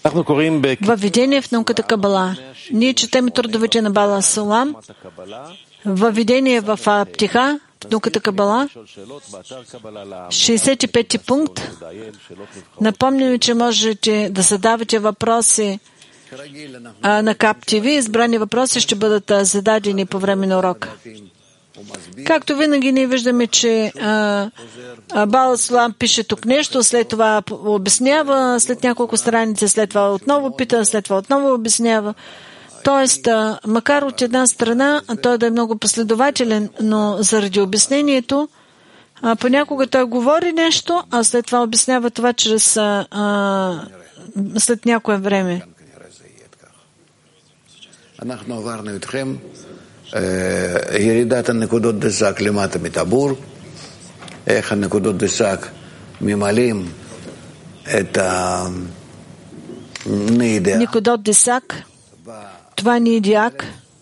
Във видение в науката Кабала. Ние четем трудовете на Бала Салам. Във видение в Аптиха, в науката Кабала. 65-ти пункт. Напомням, че можете да задавате въпроси на КАП ТВ. Избрани въпроси ще бъдат зададени по време на урока. Както винаги, ние виждаме, че Бала Салам пише тук нещо, след това обяснява, след няколко страници, след това отново пита, след това отново обяснява. Тоест, макар от една страна той да е много последователен, но заради обяснението, понякога той говори нещо, а след това обяснява това чрез след някое време. ירידת הנקודות דסק למטה מטבור, איך הנקודות דסק ממלאים את הנהידיה. נקודות דסק, това ниидяк,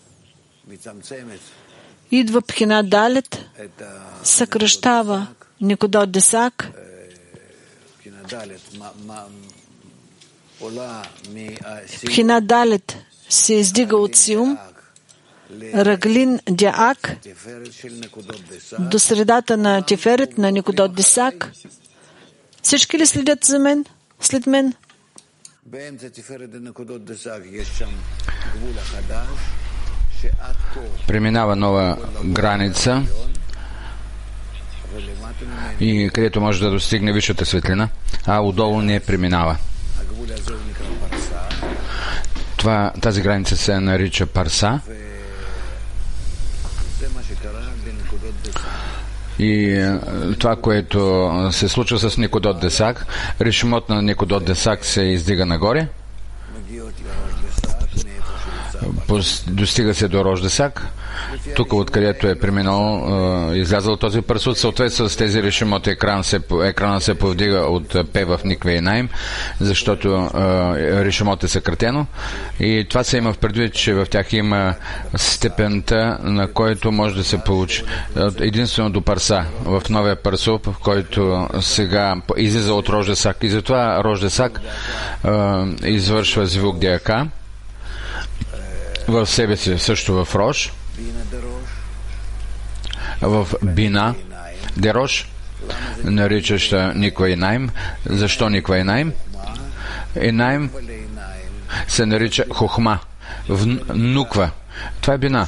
идва пхина далет, съкръщава никодот десак, пхина далет се издига от сиум, Раглин Дяак до средата на Тиферет на Никодот Десак. Всички ли следят за мен? След мен? Преминава нова граница и където може да достигне висшата светлина, а отдолу не преминава. Тази граница се нарича Парса. И това, което се случва с Никодот Десак, решимот на Никодот Десак се издига нагоре, достига се до Рош Десак, тук откъдето е преминал, излязъл този парсут, съответно с тези решимот екрана се повдига от П в Никве и Найм, защото решимот е съкратено и това се има в предвид, че в тях има степента, на който може да се получи единствено до парса, в новия парсуп, в който сега излиза от Рош Десак и затова Рош Десак извършва звук Диака в себе си, също в Рош, в Бина Дерош, наричаща Никва и Найм. Защо Никва и Найм? И Найм се нарича Хохма, внуква. Това е Бина.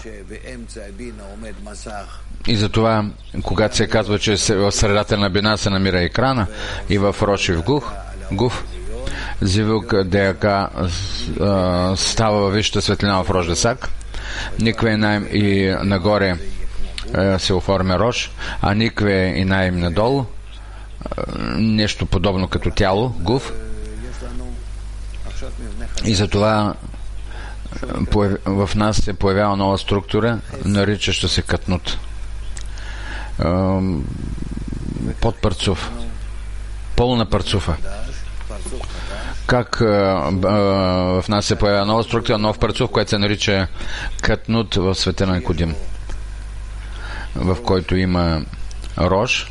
И затова, когато се казва, че в средата на Бина се намира екрана и в Рош и в Гуф, звук Деяка става във висшата светлина в Рош Десак, Никве и Найм и нагоре се оформя Рош, а Никве и Найм надолу, нещо подобно като тяло, Гуф. И затова в нас се появява нова структура, наричаща се Катнут. Под парцуф. Пълна парцуфа. Как в нас се появява нова структура, нов парцуф, който се нарича Катнут в света на Никодим, в който има Рош,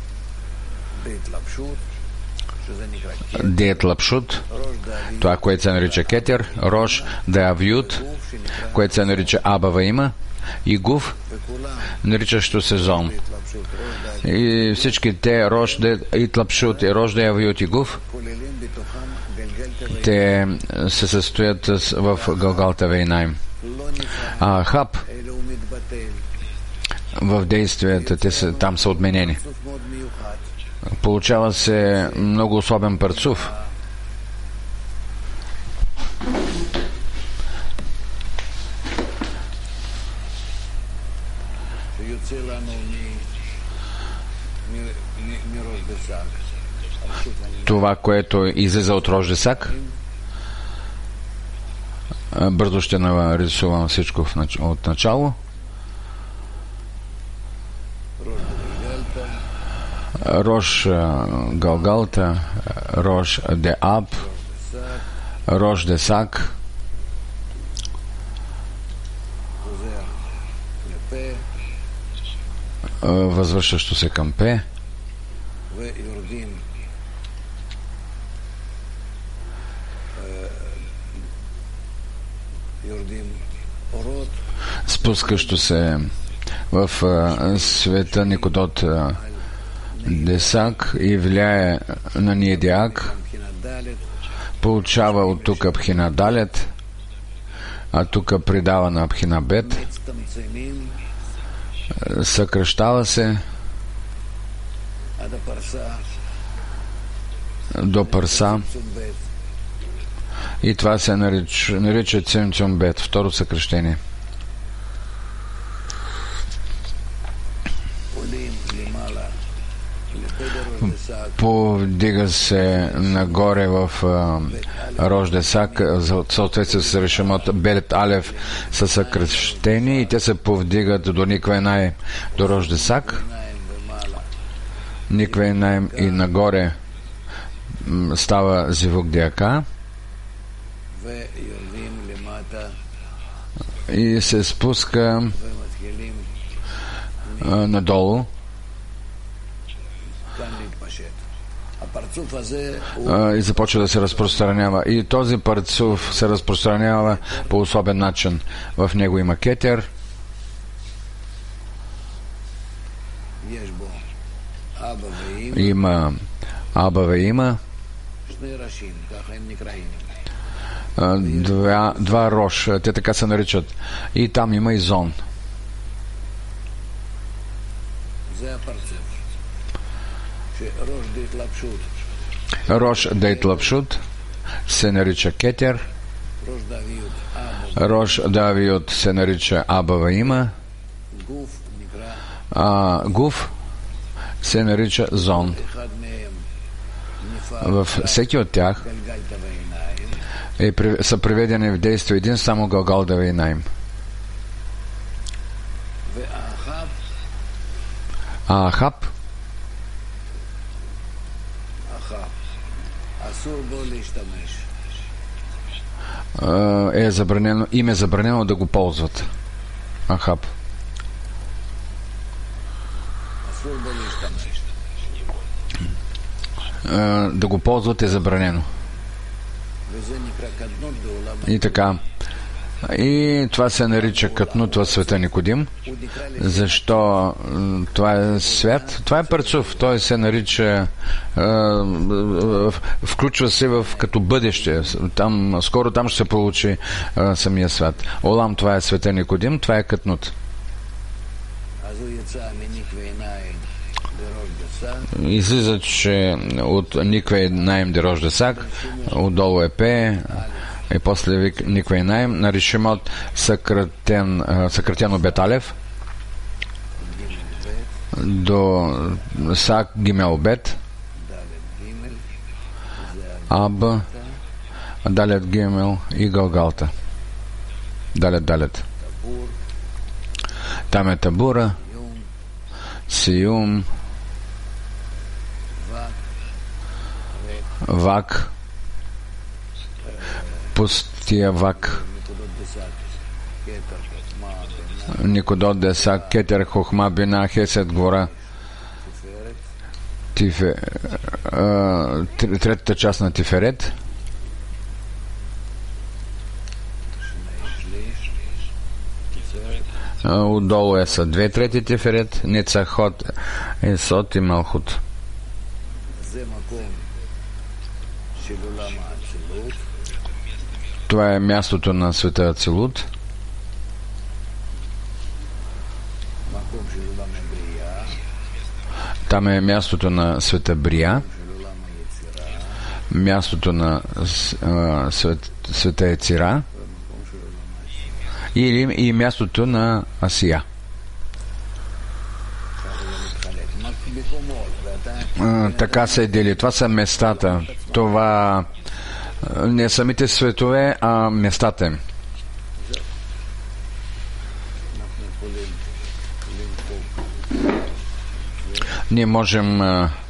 Деет Лапшут, това, което се нарича Кетер, Рош Деавют, което се нарича Абава има, и Гуф, наричащо се Зон. И всички те, Рош Деет Лапшут и Рош Деавют и Гуф, те се състоят в Галгалта Вейнайм. А Хаб в действията, там са отменени. Получава се много особен парцуф. Това, което излиза от Рош Десак, бързо ще нарисувам всичко от начало. Рош Галгалта, Рош Деаб, Рош Десак, възвръщащо се към П, спускащо се в света Никодот Десак и влияе на Ниедиак, получава от тук Абхина Далет, а тук придава на Абхина Бет, съкръщава се до Парса и това се нарича Цимцум Бет, второ съкръщение. Повдига се нагоре в Рош Десак, в съответствие с решимот Белет Алев са съкръщени и те се повдигат до Никвейнай, до Рош Десак. Никвейнай и нагоре става Зивук Диака и се спуска надолу и започва да се разпространява. И този парцуф се разпространява по особен начин. В него има кетер, има Аба има два рош, те така се наричат. И там има и зон. Рош Дейт Лапшут се нарича кетер, Рош Давиот се нарича Абава има, а Гуф се нарича зон. Във всеки от тях са приведени в действие един само Галгал Давейнаим. А Ахаб е забранено, им е забранено да го ползват. Ахаб. Да го ползват е забранено. И така. И това се нарича катнут в света Никодим. Защо? Това е свят. Това е парцуф. Той се нарича включва се в като бъдеще. Скоро там ще се получи самия свят. Олам, това е света Никодим. Това е катнут. Излиза, че от Никвейнаим де Рош Десак отдолу е П и после Никвейнаим на решимот съкратено Беталев до Сак Гимел Бет Аб Далет Гимел и Галгалта. Далет. Там е Табура, Сиюм, Вак, пустия Вак, Никодот Десак, Кетер, Хохма, Бина, Хесед, Гвора, третата част на Тиферет, отдолу са 2/3 Тиферет, Ницахот, Есот и Малхут. Това е мястото на света Ацилут. Там е мястото на света Брия, мястото на света Ецира и мястото на Асия. Така се дели. Това са местата. Това не самите светове, а местата им. Ние можем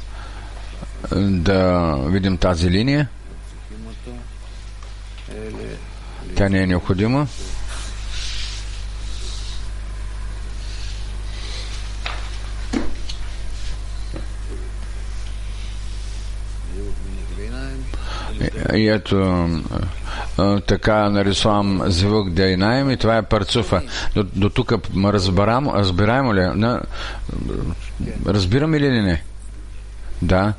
да видим тази линия. Тя не е необходима. И ето така нарисувам звук Дейнаем и това е парцуфа. До тук разбираемо ли? Разбираме ли не? Да.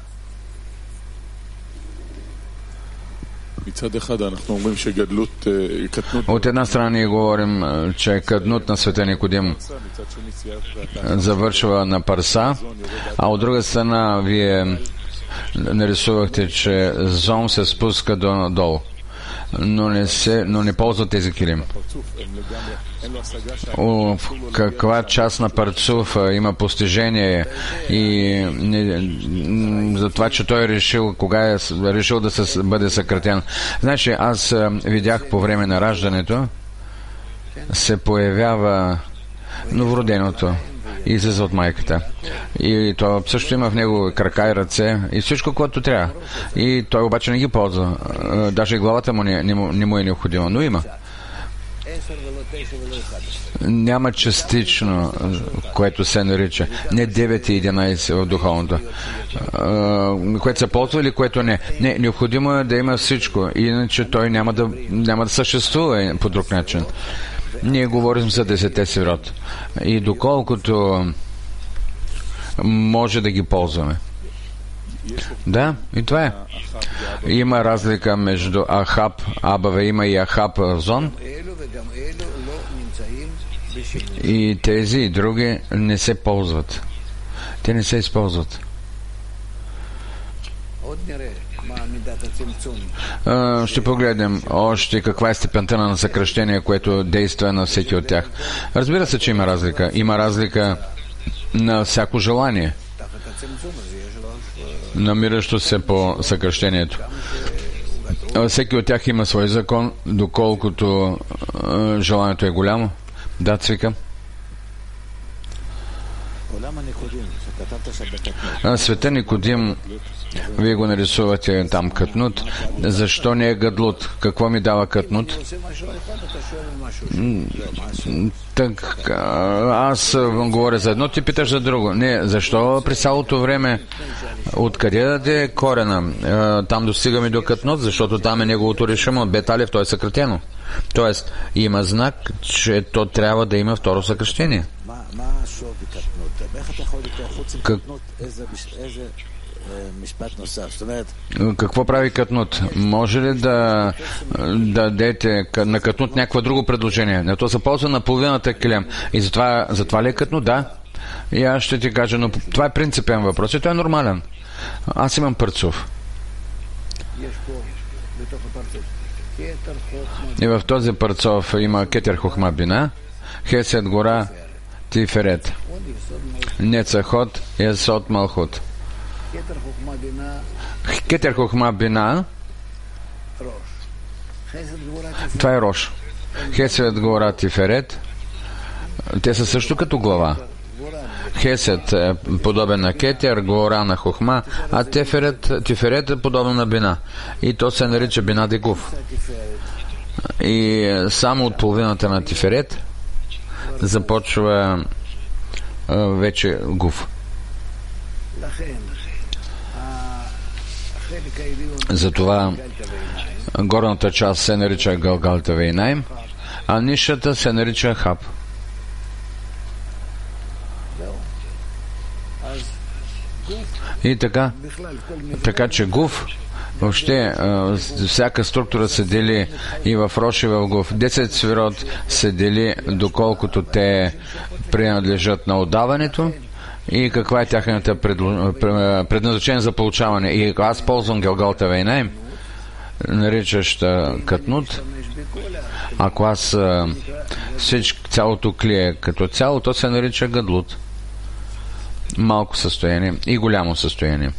От една страна ние говорим, че каднут на света Никодим завършва на парса, а от друга страна вие нарисувахте, че зон се спуска долу, но не ползва тези килим. В каква част на парцуф има постижение и за това, че той е решил, кога е решил да бъде съкратен. Значи, аз видях по време на раждането се появява новороденото и излиза от майката. И той също има в него крака и ръце и всичко, което трябва. И той обаче не ги ползва. Даже и главата му не му е необходима, но има. Няма частично, което се нарича. Не 9 и 11 в духовното. Което се ползва или което не. Не, необходимо е да има всичко. Иначе той няма да съществува по друг начин. Ние говорим за 10 сферот. И доколкото може да ги ползваме. Да, и това е. Има разлика между Ахаб, Абаве има и Ахаб Зон. И тези и други не се ползват. Те не се използват. Ще погледнем още каква е степента на съкращение, което действа на всеки от тях. Разбира се, че има разлика. Има разлика на всяко желание, намиращо се по съкращението. Всеки от тях има свой закон, доколкото желанието е голямо. Да, Цвика. Света Никодим, вие го нарисувате там катнут. Защо не е гадлут? Какво ми дава катнут? Так, аз говоря за едно, ти питаш за друго. Не, защо през цялото време откъде да даде корена? Там достигаме до катнут, защото там е неговото решимо. Беталев, то е съкратено. Тоест, има знак, че то трябва да има второ съкращение. Какво прави катнут? Може ли да дадете на катнут някакво друго предложение? Не, то се ползва на половината килем. И затова ли е катнут? Да. И аз ще ти кажа, но това е принципен въпрос и той е нормален. Аз имам парцуф. И в този парцов има кетер хохма бина, хесед гора, тиферет, нецахот, есот малхут. Кетер хохма бина, това е рош. Хесед гора, тиферет, те са също като глава. Хесед е подобен на кетер, гора на хохма, а тиферет е подобен на бина. И то се нарича бина дегув. И само от половината на тиферет започва вече гув. Затова горната част се нарича Галгалта Вейнаим, а нишата се нарича Хаб. И така че гув, въобще всяка структура се дели и в рош и в гув. 10 сферот се дели доколкото те принадлежат на отдаването и каква е тяхната предназначение за получаване. И аз ползвам Галгалта Вейнаим, наричаща катнут. Ако аз цялото клие като цяло, то се нарича гадлут. Малко състояние и голямо състояние.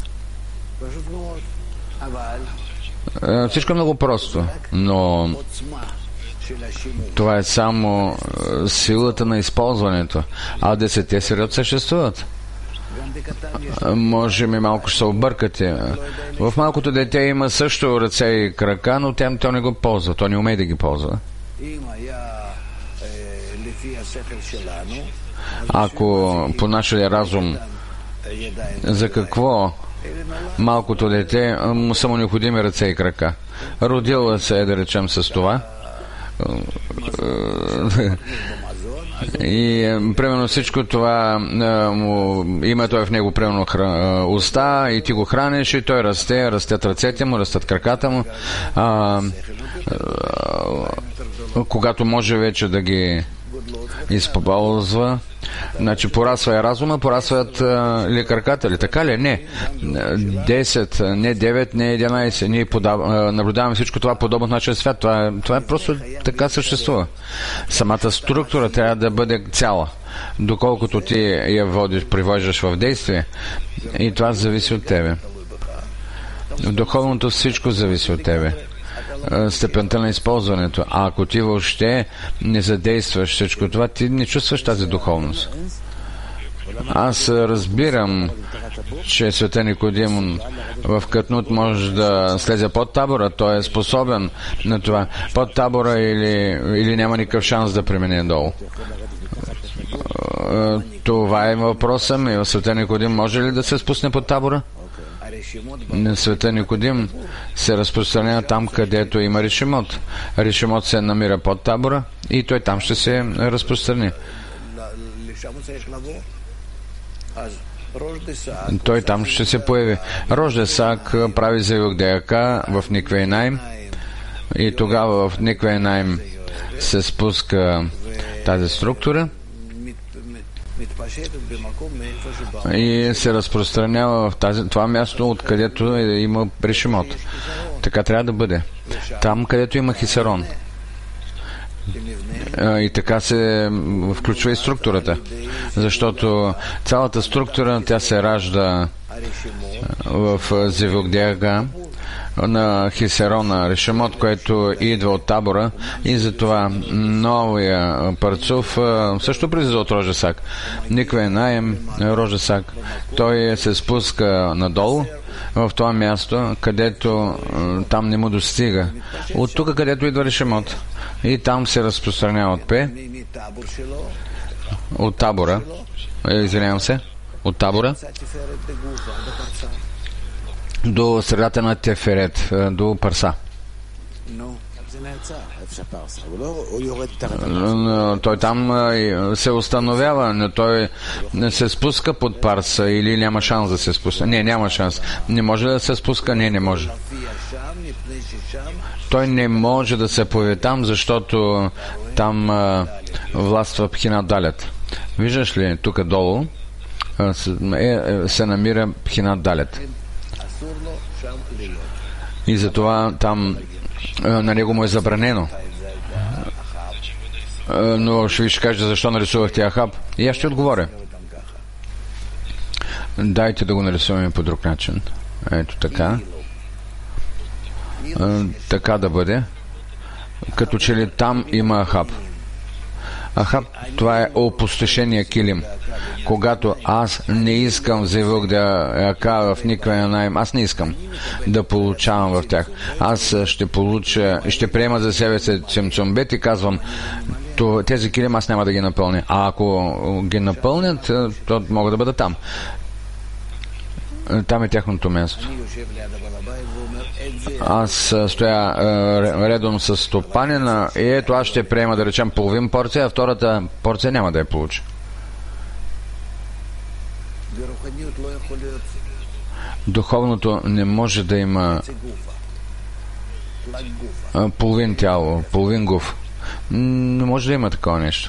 Всичко е много просто, но това е само силата на използването, а 10 сферот съществуват. Може би малко ще се объркате. В малкото дете има също ръце и крака, но то не го ползва, то не умее да ги ползва. Ако по нашия разум, за какво малкото дете му са му необходими ръце и крака. Родила се, да речем, с това. И примерно всичко това има той в него примерно уста и ти го храниш и той расте, растят ръцете му, растат краката му. Когато може вече да ги използва, значи порасва и разума, порасват ли краката ли? Така ли? Не. 10, не 9, не 11. Ние наблюдаваме всичко това подобно на нашия свят. Това е просто така съществува. Самата структура трябва да бъде цяла. Доколкото ти я привождаш в действие, и това зависи от тебе. В духовното всичко зависи от тебе. Степента на използването. А ако ти въобще не задействаш всичко това, ти не чувстваш тази духовност. Аз разбирам, че света Никодим в Катнут може да слезе под табора, той е способен на това. Под табора или няма никакъв шанс да премине долу. Това е въпросът ми. В света Никодим може ли да се спусне под табора? Света Никодим се разпространява там, където има решимот. Решимот се намира под табора и той там ще се разпространи. Той там ще се появи. Рождесак прави Зевюгдеяка в Никвейнайм и тогава в Никвейнайм се спуска тази структура и се разпространява в това място, откъдето има решимот. Така трябва да бъде. Там, където има хисарон. И така се включва и структурата. Защото цялата структура, тя се ражда в Зевюгдеяга на хисерона, решимот, който идва от табора, и затова новия парцов също произлиза от Рождесак. Никвейнайм, Рождесак, той се спуска надолу в това място, където там не му достига. От тук, където идва решимот. И там се разпространява от П, от табора, извинявам се, от табора до средата на Теферет, до Парса. Той там се установява, но той не се спуска под Парса или няма шанс да се спуска. Не, няма шанс. Не може да се спуска? Не може. Той не може да се появи там, защото там властва Пхинат Далет. Виждаш ли, тук долу се намира Пхинат Далет. И затова там на него му е забранено. Но ще ви кажете защо нарисувахте Ахаб. И аз ще отговоря. Дайте да го нарисуваме по друг начин. Ето така. Така да бъде. Като че ли там има Ахаб. Ахаб, това е опустошения килим. Когато аз не искам Зевюгдеяка в Никвейнайм, аз не искам да получавам в тях. Аз ще получа, ще приема за себе си Цимцумбет и казвам, тези килим аз няма да ги напълня. А ако ги напълнят, то могат да бъдат там. Там е тяхното място. Аз стоя редом с стопанина и ето аз ще приема, да речем, половин порция, а втората порция няма да я получа. Духовното не може да има половин тяло, половин гуф. Не може да има такова нещо.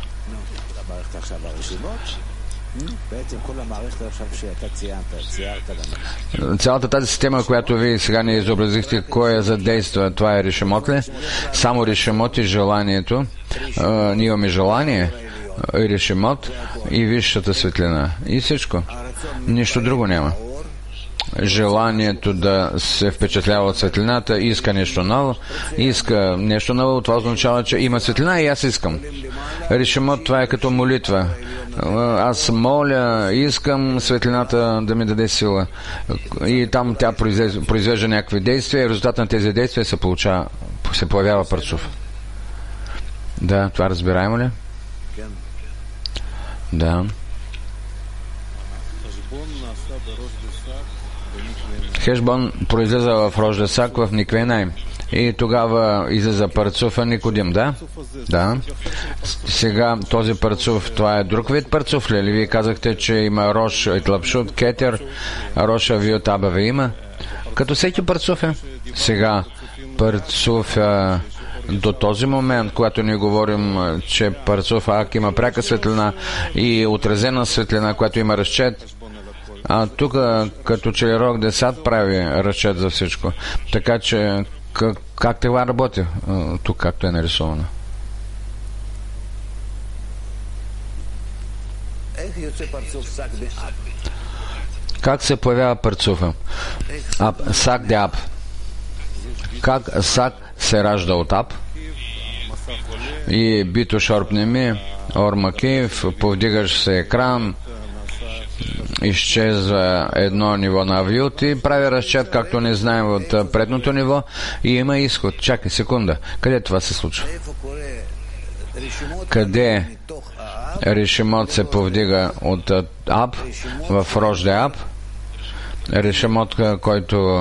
Цялата тази система, която вие сега не изобразихте, кой я задейства, това е решимот ли? Само решимот и желанието. Ние имаме желание, решимот и висшата светлина. И всичко. Нищо друго няма. Желанието да се впечатлява от светлината, иска нещо ново, това означава, че има светлина и аз искам. Решимот, това е като молитва. Аз моля, искам светлината да ми даде сила. И там тя произвежда някакви действия и в резултат на тези действия се появява парцов. Да, това разбираемо ли? Да. Хешбон произлиза в Рош Десак в Никве Найм. И тогава излиза Парцуфа Никодим, да? Да. Сега този Парцуф, това е друг вид Парцуф ли? Вие казахте, че има Рош Итлапшут, Кетер, Рош Авиот Абаве има. Като всеки Парцуф е. Сега Парцуф до този момент, когато ние говорим, че Парцуф Ак има пряка светлина и отразена светлина, която има разчет, а тук като че Рох Десат прави разчет за всичко. Така че как това работи тук, както е нарисувано? Как се появява Парцуфа? Сак де Аб. Как Сак се ражда от Аб? И бито шорпнеми, ормакив, повдигаш се екран, изчезва едно ниво на авиот и прави разчет, както не знаем от предното ниво, и има изход. Чакай секунда. Къде това се случва? Къде решимот се повдига от Аб в Рош де Аб? Решимот, който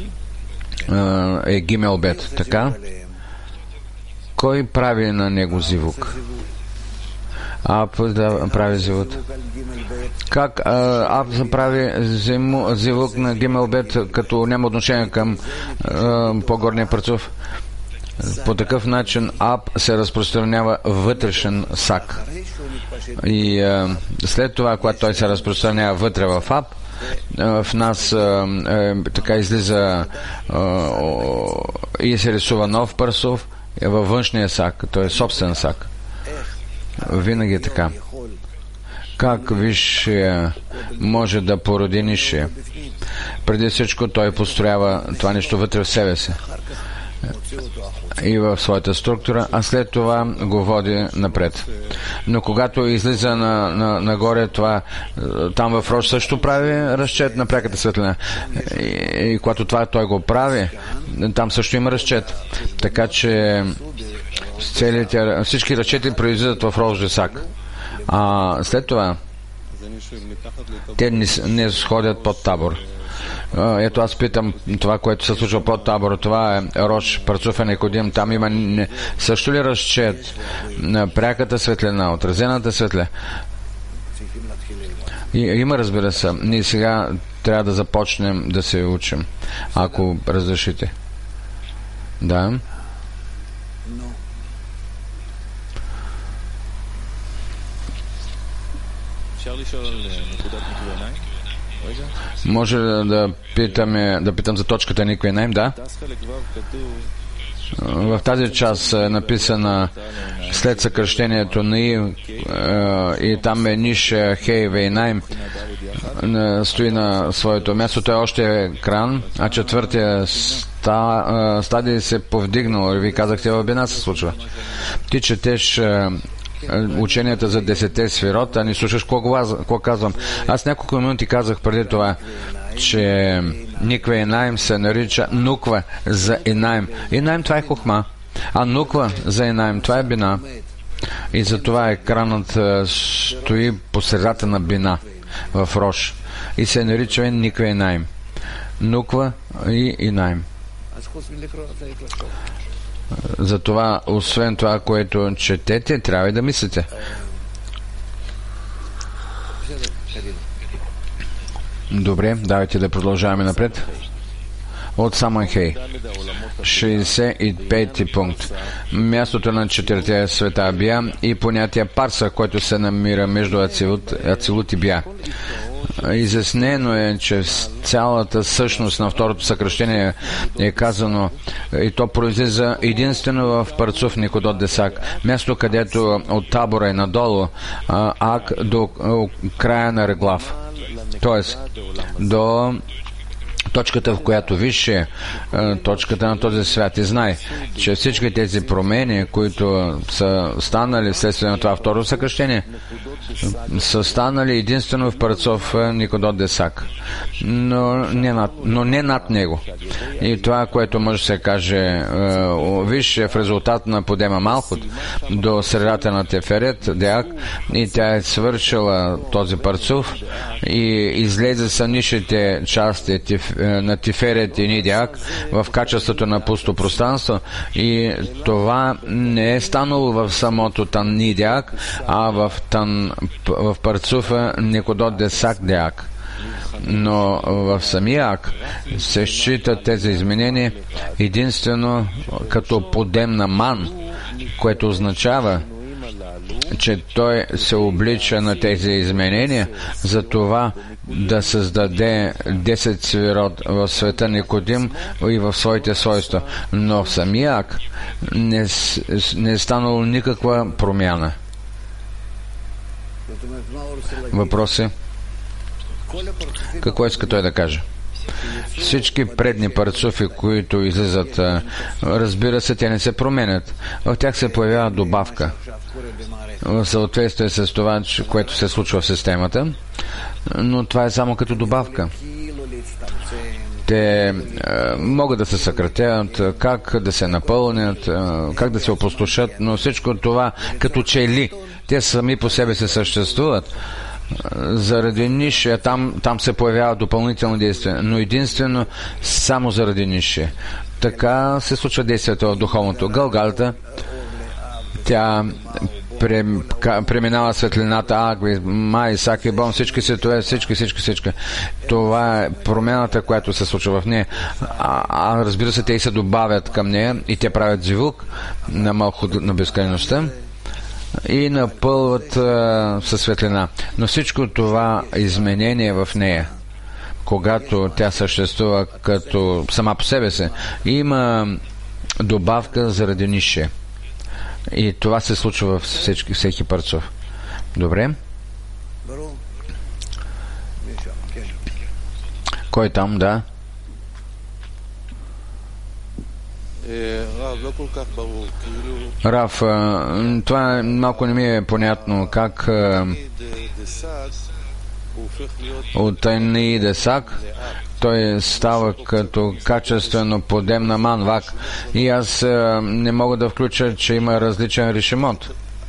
е Гимелбет, така? Кой прави на него зивук? Аб да прави зивук. Как Аб прави зивук на Гимелбет, като няма отношение към по-горния Парцуф? По такъв начин Аб се разпространява вътрешен Сак. И след това, когато той се разпространява вътре в Аб, в нас така излиза и се рисува нов Парцуф във външния Сак, т.е. собствен Сак. Винаги е така. Как висшия може да породи нисшия? Преди всичко той построява това нещо вътре в себе си и в своята структура, а след това го води напред. Но когато излиза нагоре, това там в Рош също прави разчет на пряката светлина. И когато това той го прави, там също има разчет. Така че всички разчети произлизат в Рош Десак. А след това те не сходят под табор. Ето аз питам това, което се случва под табора. Това е Рош Парцуфа Никодим. Там има също ли разчет на пряката светлина, отразената светлина? Има, разбира се. Ние сега трябва да започнем да се учим, ако разрешите. Да. Може да питам за точката Никве Найм, да? В тази част е написана след съкръщението на и там е Ниш Хей Вей Найм, стои на своето място. Той още е екран, а четвъртия стадий се повдигнал. Ви казахте, в Бина се случва. Ти четеш ученията за 10 сферот, а не слушаш какво казвам. Аз няколко минути казах преди това, че Никве Инаим се нарича Нуква за Инаим. Инаим това е хохма, а Нуква за Инаим това е Бина. И затова екранът стои по средата на Бина в Рош и се нарича Никве Инаим. Нуква и Инаим. Затова, освен това, което четете, трябва и да мислите. Добре, давайте да продължаваме напред. От Саманхей. 65 пункт. Мястото на четирите света Бия и понятие Парса, който се намира между Ацилут и Бия. Изяснено е, че цялата същност на второто съкръщение е казано, и то произлиза единствено в Парцуф Никодот Десак, място, където от табора и надолу Ак до края на Реглав, т.е. до точката, в която висше точката на този свят. И знай, че всички тези промени, които са станали вследствие на това второ съкръщение, са останали единствено в Парцов Никодот Десак, но не над него. И това, което може да се каже, виж, в резултат на подема Малхут до средата на Теферет Деак, и тя е свършила този Парцов и излезе са нишите части на Тиферет и Нидеак в качеството на пусто пространство, и това не е станало в самото Тан Нидеак, а в Парцуфа Никодот Десак Деак. Но в самия ак се считат тези изменения единствено като подем на ман, което означава, че той се облича на тези изменения за това да създаде 10 свирот в света Никодим и в своите свойства. Но в самия ак не е станало никаква промяна. Въпроси? Какво иска той да каже? Всички предни парцуфи, които излизат, разбира се, те не се променят. В тях се появява добавка в съответствие с това, което се случва в системата, но това е само като добавка. Те могат да се съкратят, как да се напълнят, как да се опустошат, но всичко това като че ли те сами по себе се съществуват. Заради нише, там се появява допълнително действие, но единствено само заради нише. Така се случва действието в духовното. Галгалта, тя преминава светлината, Агви, Май, Саки, Бон, всички светове, всички. Това е промената, която се случва в нея. Разбира се, те и се добавят към нея и те правят звук на малко на безкрайността и напълват със светлина. Но всичко това изменение в нея, когато тя съществува като сама по себе си, има добавка заради нише. И това се случва във всеки парцов. Добре? Кой там, да? Рав, това малко не ми е понятно, как от Тайни Десак той става като качествено подем на манвак, и аз не мога да включа, че има различен решимот.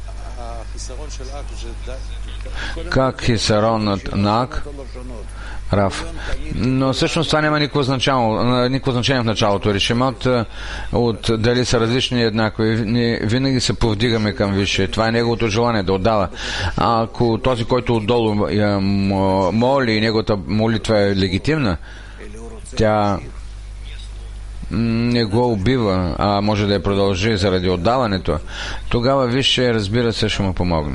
Как хисаронът на ак? Рав. Но всъщност това няма никакво значение в началото. Решимот от дали са различни и еднакви. Винаги се повдигаме към висше. Това е неговото желание да отдава. Ако този, който отдолу моли и неговата молитва е легитимна, тя не го убива, а може да я продължи заради отдаването, тогава висше, разбира се, ще му помогне.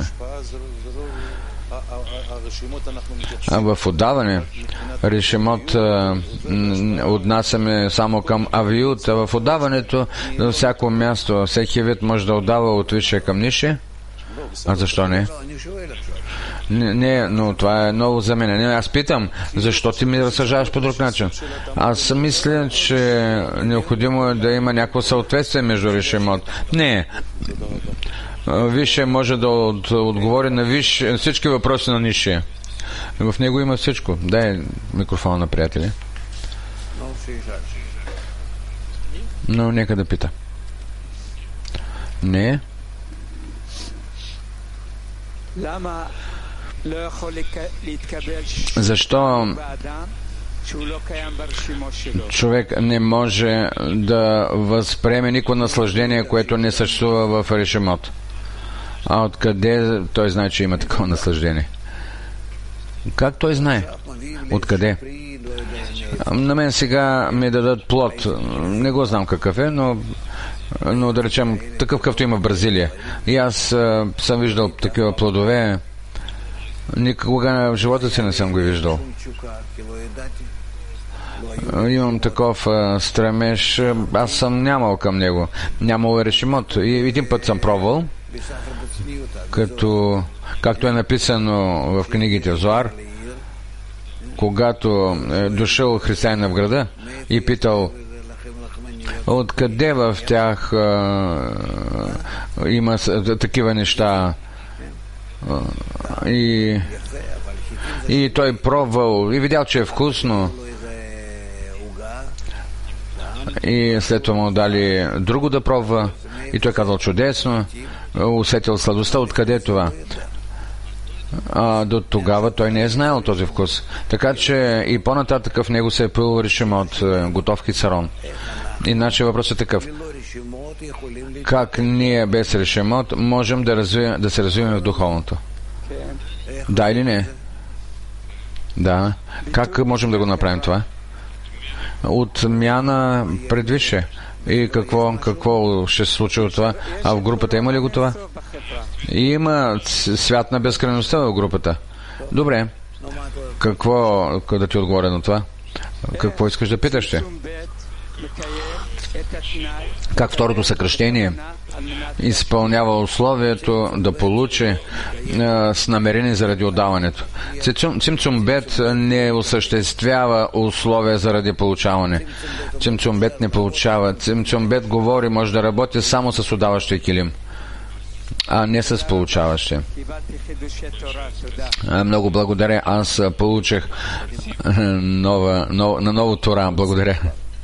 А в отдаване решимот отнасяме само към авиют, а в отдаването на всяко място, всеки вид може да отдава от висше към нише. А защо не? Не, но това е ново за мен. Аз питам, защо ти ми разсъждаваш по друг начин? Аз мисля, че необходимо е да има някакво съответствие между решимот. Не. Висше може да отговори на всички въпроси на нише. В него има всичко. Дай микрофона на приятели. Но нека да пита. Не. Защо човек не може да възприеме никакво наслаждение, което не съществува в решимот? А откъде той знае, че има такова наслаждение? Как той знае? Откъде? На мен сега ми дадат плод. Не го знам какъв е, но да речем, такъв какъвто има в Бразилия. И аз съм виждал такива плодове. Никога в живота си не съм го виждал. Имам такъв стремеж. Аз съм нямал към него. Нямал решимот. И един път съм пробвал, както е написано в книгите в Зоар, когато е дошъл християнин в града и питал откъде в тях има такива неща, И той пробвал и видял, че е вкусно. И след това му дали друго да пробва. И той казал чудесно. Усетил сладостта. Откъде е това? До тогава той не е знаел този вкус. Така че и по-нататък в него се е пил решимот, готов хицарон. Иначе въпросът е такъв. Как ние без решимот можем да се развиваме в духовното? Да или не? Да. Как можем да го направим това? Отмяна предвише. И какво ще се случи от това? А в групата има ли го това? Има свят на безкрайността в групата. Добре. Какво да ти отговоря на това? Какво искаш да питаш те? Как второто съкръщение изпълнява условието да получи с намерение заради отдаването. Цимцумбет не осъществява условия заради получаване. Цимцумбет не получава. Цимцумбет говори, може да работи само с отдаващия килим, а не с получаващия. Много благодаря. Аз получих на ново Тора. Благодаря.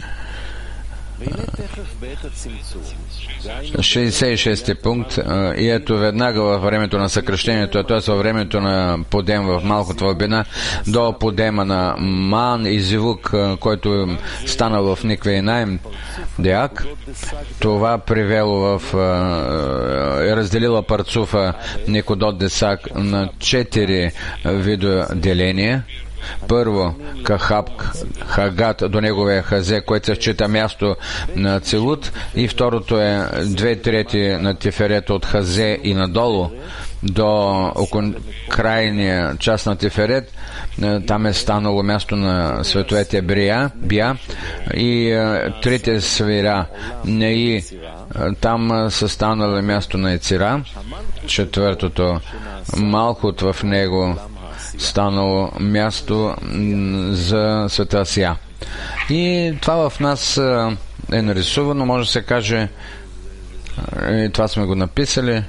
66-ти пункт. И ето веднага във времето на съкръщението, т.е. във времето на подем в малкото вълбина, до подема на Ман и Зивук, който стана в Никве Найм Деак, това привело разделила парцуфа Никодот Десак на 4 вида деления. Първо, Кахабк, Хагат до неговия хазе, което се счита място на Целут, и второто е 2/3 на Тиферет от хазе и надолу до крайния част на Тиферет. Там е станало място на световете Бия и трите свира и там са станали място на Ецира. Четвъртото, Малхут, в него станало място за света Асия. И това в нас е нарисувано, може да се каже, и това сме го написали.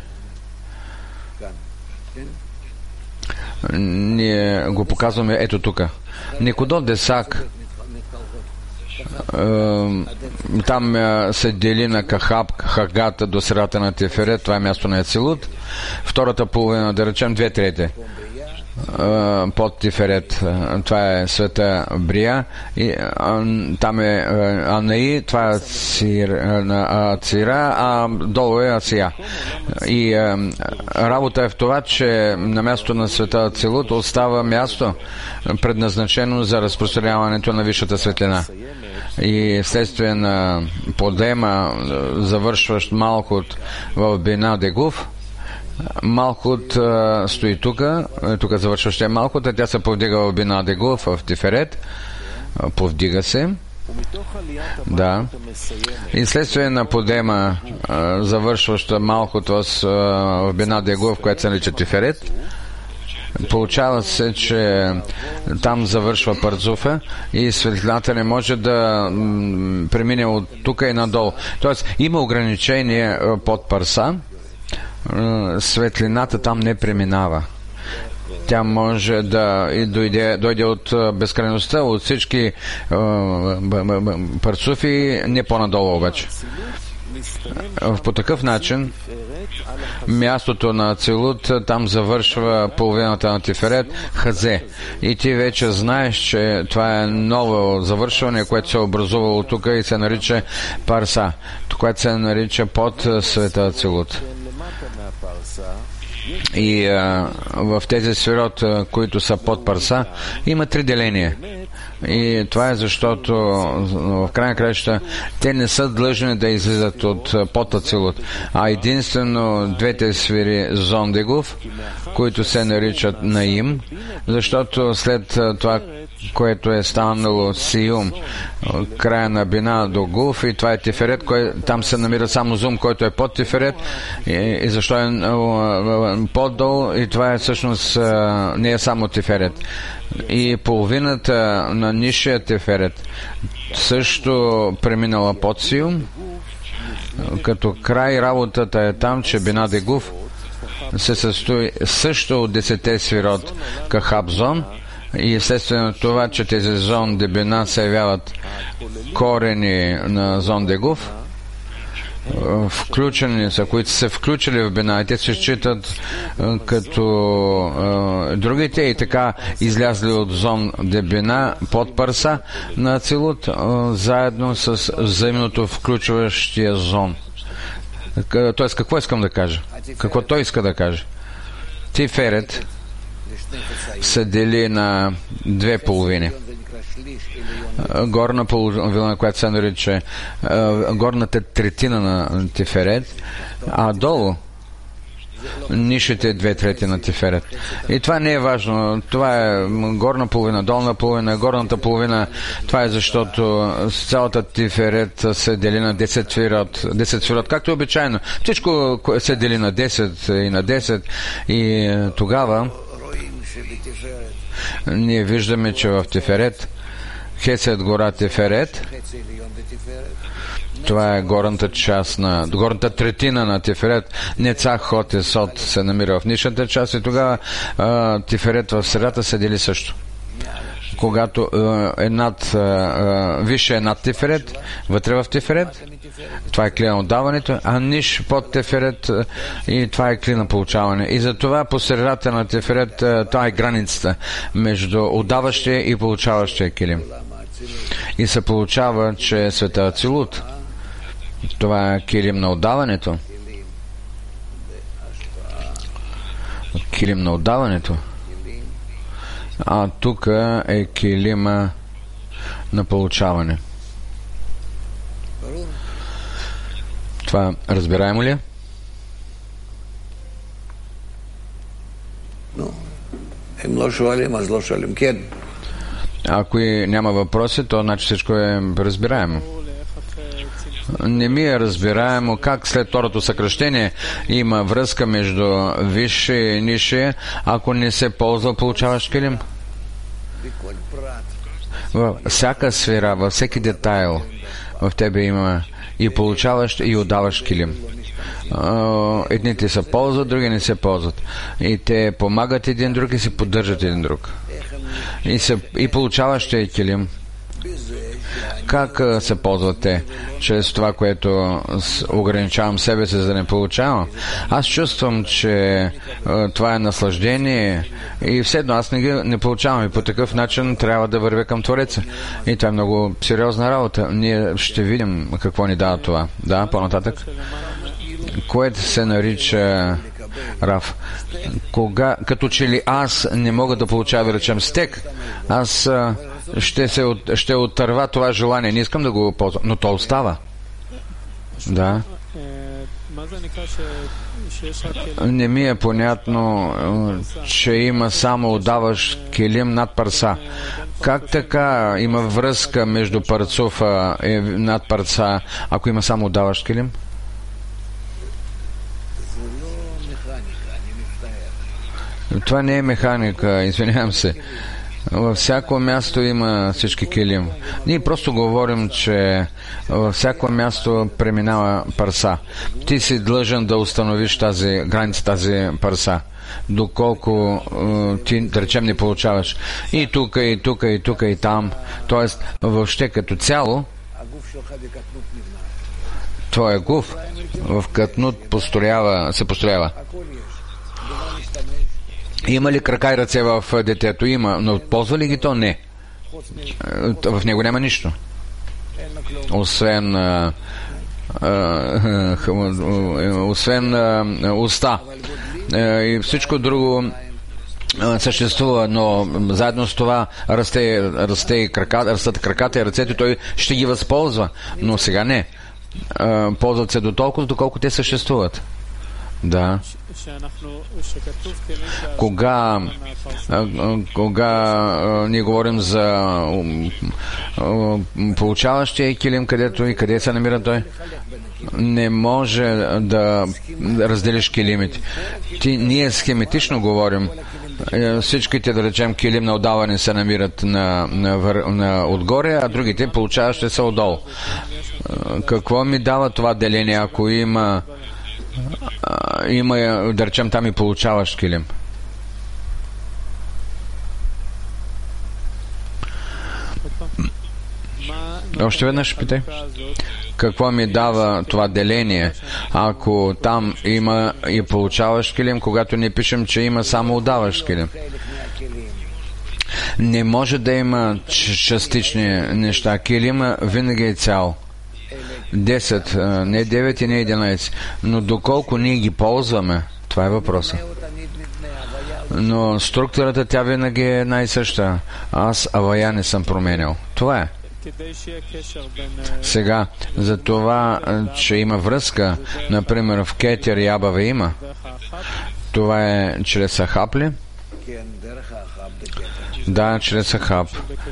Ние го показваме ето тук. Никодот Десак, там се дели на Кахаб, Хагат до средата на Теферет, това е място на Ецилут. Втората половина, да речем 2/3 под Тиферет, това е света Брия, и там е Анаи, това е Цира, а долу е Асия. И работа е в това, че на място на света Целут остава място предназначено за разпространяването на висшата светлина. И следствие на подема, завършващ Малхут в Бина Дегув, Малхут стои тук завършващия Малхут, а тя се повдига в Бина Дегув, в Тиферет, повдига се. Да. И следствие на подема, завършваща Малхут в Бина Дегув, която се нарича Тиферет, получава се, че там завършва Парцуфа и светлината не може да премине от тук и надолу. Тоест има ограничение под Парса, светлината там не преминава. Тя може да дойде от безкрайността, от всички парцуфи, не по-надолу обаче. По такъв начин мястото на Целут, там завършва половината на Тиферет, Хазе. И ти вече знаеш, че това е ново завършване, което се е образувало тук и се нарича Парса, което се нарича под света Целут. И в тези сферот, които са под Парса, има 3 деления. И това е защото в крайна краща те не са длъжни да излизат от под Ацилут, а единствено двете сфери Зондегов, които се наричат Наим, защото след това, което е станало Сиюм, края на Бина до Гуф, и това е Тиферет, там се намира само Зум, който е под Тиферет, и защо е поддолу, и това е всъщност не е само Тиферет. И половината на нишия Тиферет също преминала под Сиюм, като край работата е там, че Бина де Гуф се състои също от 10 сферот Кахабзон и естествено това, че тези зон дебина се явяват корени на зон Дегув, включени са, които са включили в бина и те се считат като другите и така излязли от зон дебина под парса на Ацилут заедно с взаимното включващия зон. Тоест, какво искам да кажа? Какво той иска да каже? Тиферет се дели на две половини. Горна половина, която се нарича горната третина на Тиферет, а долу нишите 2/3 на Тиферет. И това не е важно. Това е горна половина, долна половина, горната половина. Това е защото цялата Тиферет се дели на 10 сферот, както е обичайно. Всичко се дели на 10 и на 10 и тогава ние виждаме, че в Тиферет Хесед гора Тиферет, това е горната част на горната третина на Тиферет, Нецах Хот и Сот се намира в нишната част и тогава Тиферет в средата се дели също. Когато висше е над Тиферет, вътре в Тиферет, това е клина на отдаването, а ниш под Тиферет и това е клина на получаване. И затова по средата на Тиферет това е границата между отдаващия и получаващия килим. И се получава, че света Ацилут, това е килим на отдаването. Килим на отдаването. А тук е килима на получаване. Това разбираемо ли е? Ако и няма въпроси, то значи всичко е разбираемо. Не ми е разбираемо как след второто съкращение има връзка между висше и нише, ако не се ползва получаващ килим. Във всяка сфера, във всеки детайл в тебе има и получаващ, и отдаващ килим. Едните се ползват, други не се ползват. И те помагат един друг и се поддържат един друг. И получаващия килим. Как се ползват те? Чрез това, което ограничавам себе си, за да не получавам. Аз чувствам, че това е наслаждение и все едно аз не получавам и по такъв начин трябва да вървя към Твореца. И това е много сериозна работа. Ние ще видим какво ни дава това. Да, по-нататък. Което се нарича Раф. Като че ли аз не мога да получавам, да речем, стек, аз ще отърва това желание. Не искам да го ползвам, но то остава. Да. Не ми е понятно, че има само отдаваш килим над парса. Как така има връзка между парцуфа и над парца, ако има само отдаваш килим? Това не е механика, извинявам се. Във всяко място има всички килим. Ние просто говорим, че във всяко място преминава парса. Ти си длъжен да установиш тази граница, тази парса. Доколко ти, да речем, не получаваш. И тук, и тук, и тук, и там. Тоест, въобще като цяло, твоя гуф в Катнут се построява. Има ли крака и ръце в детето? Има, но ползва ли ги то? Не. В него няма нищо. Освен уста. И всичко друго съществува, но заедно с това растат краката и ръцете, той ще ги възползва. Но сега не. Ползват се дотолкова, доколко те съществуват. Да. Кога ние говорим за получаващия килим, къде се намира той, не може да разделиш килимите. Ние говорим. Всичките, да речем, килим на отдаване се намират на отгоре, а другите получаващи са отдолу. Какво ми дава това деление, ако има има, да речем, там и получаваш килим. Още веднъж питай. Какво ми дава това деление, ако там има и получаваш килим, когато не пишем, че има само отдаваш килим? Не може да има частични неща. Килима винаги е цял. 10, не 9 и не 11. Но доколко ние ги ползваме, това е въпросът. Но структурата тя винаги е най-съща. Аз авая не съм променял. Това е. Сега, за това, че има връзка, например в Кетер и Абава има, това е чрез Ахаб ли? Да, чрез Ахаб.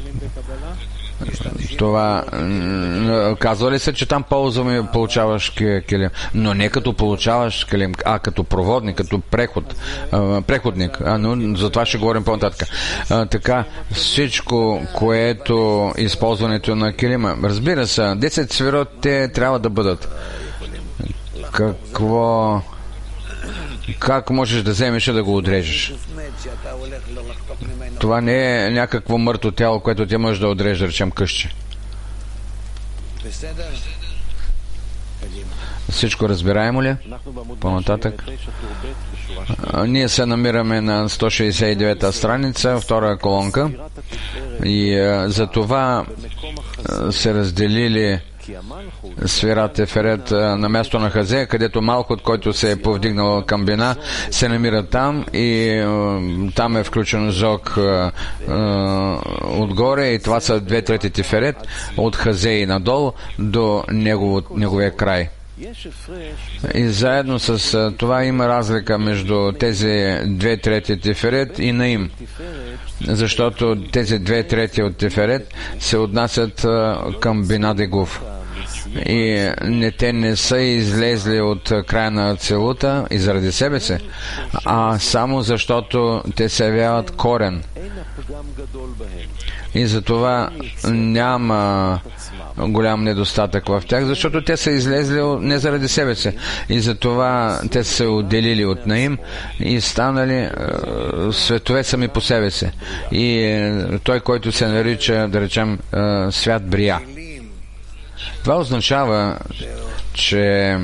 Това казва ли се, че там ползваме, получаваш килим, но не като получаваш килим, а като проводник, като преходник. Но за това ще говорим по-нататък. Така, всичко, което използването на килима, разбира се, 10 сферот те трябва да бъдат. Как можеш да вземеш и да го отрежеш? Това не е някакво мъртво тяло, което ти можеш да отрежеш, да речем, къщи. Всичко разбираемо ли? По-нататък. Ние се намираме на 169-та страница, втора колонка. И за това се разделили сфера Теферет на място на Хазе, където Малхут, който се е повдигнал към Бина, се намира там и там е включен Зог отгоре и това са 2/3 Теферет от Хазе и надолу до неговия край. И заедно с това има разлика между тези 2/3 Теферет и Наим, защото тези 2/3 от Теферет се отнасят към Бина Дегув. И те не са излезли от края на целута и заради себе си, а само защото те се явяват корен. И затова няма голям недостатък в тях, защото те са излезли не заради себе си. И затова те са се отделили от Наим и станали светове сами по себе си. И той, който се нарича, да речем, свят Брия. Това означава, че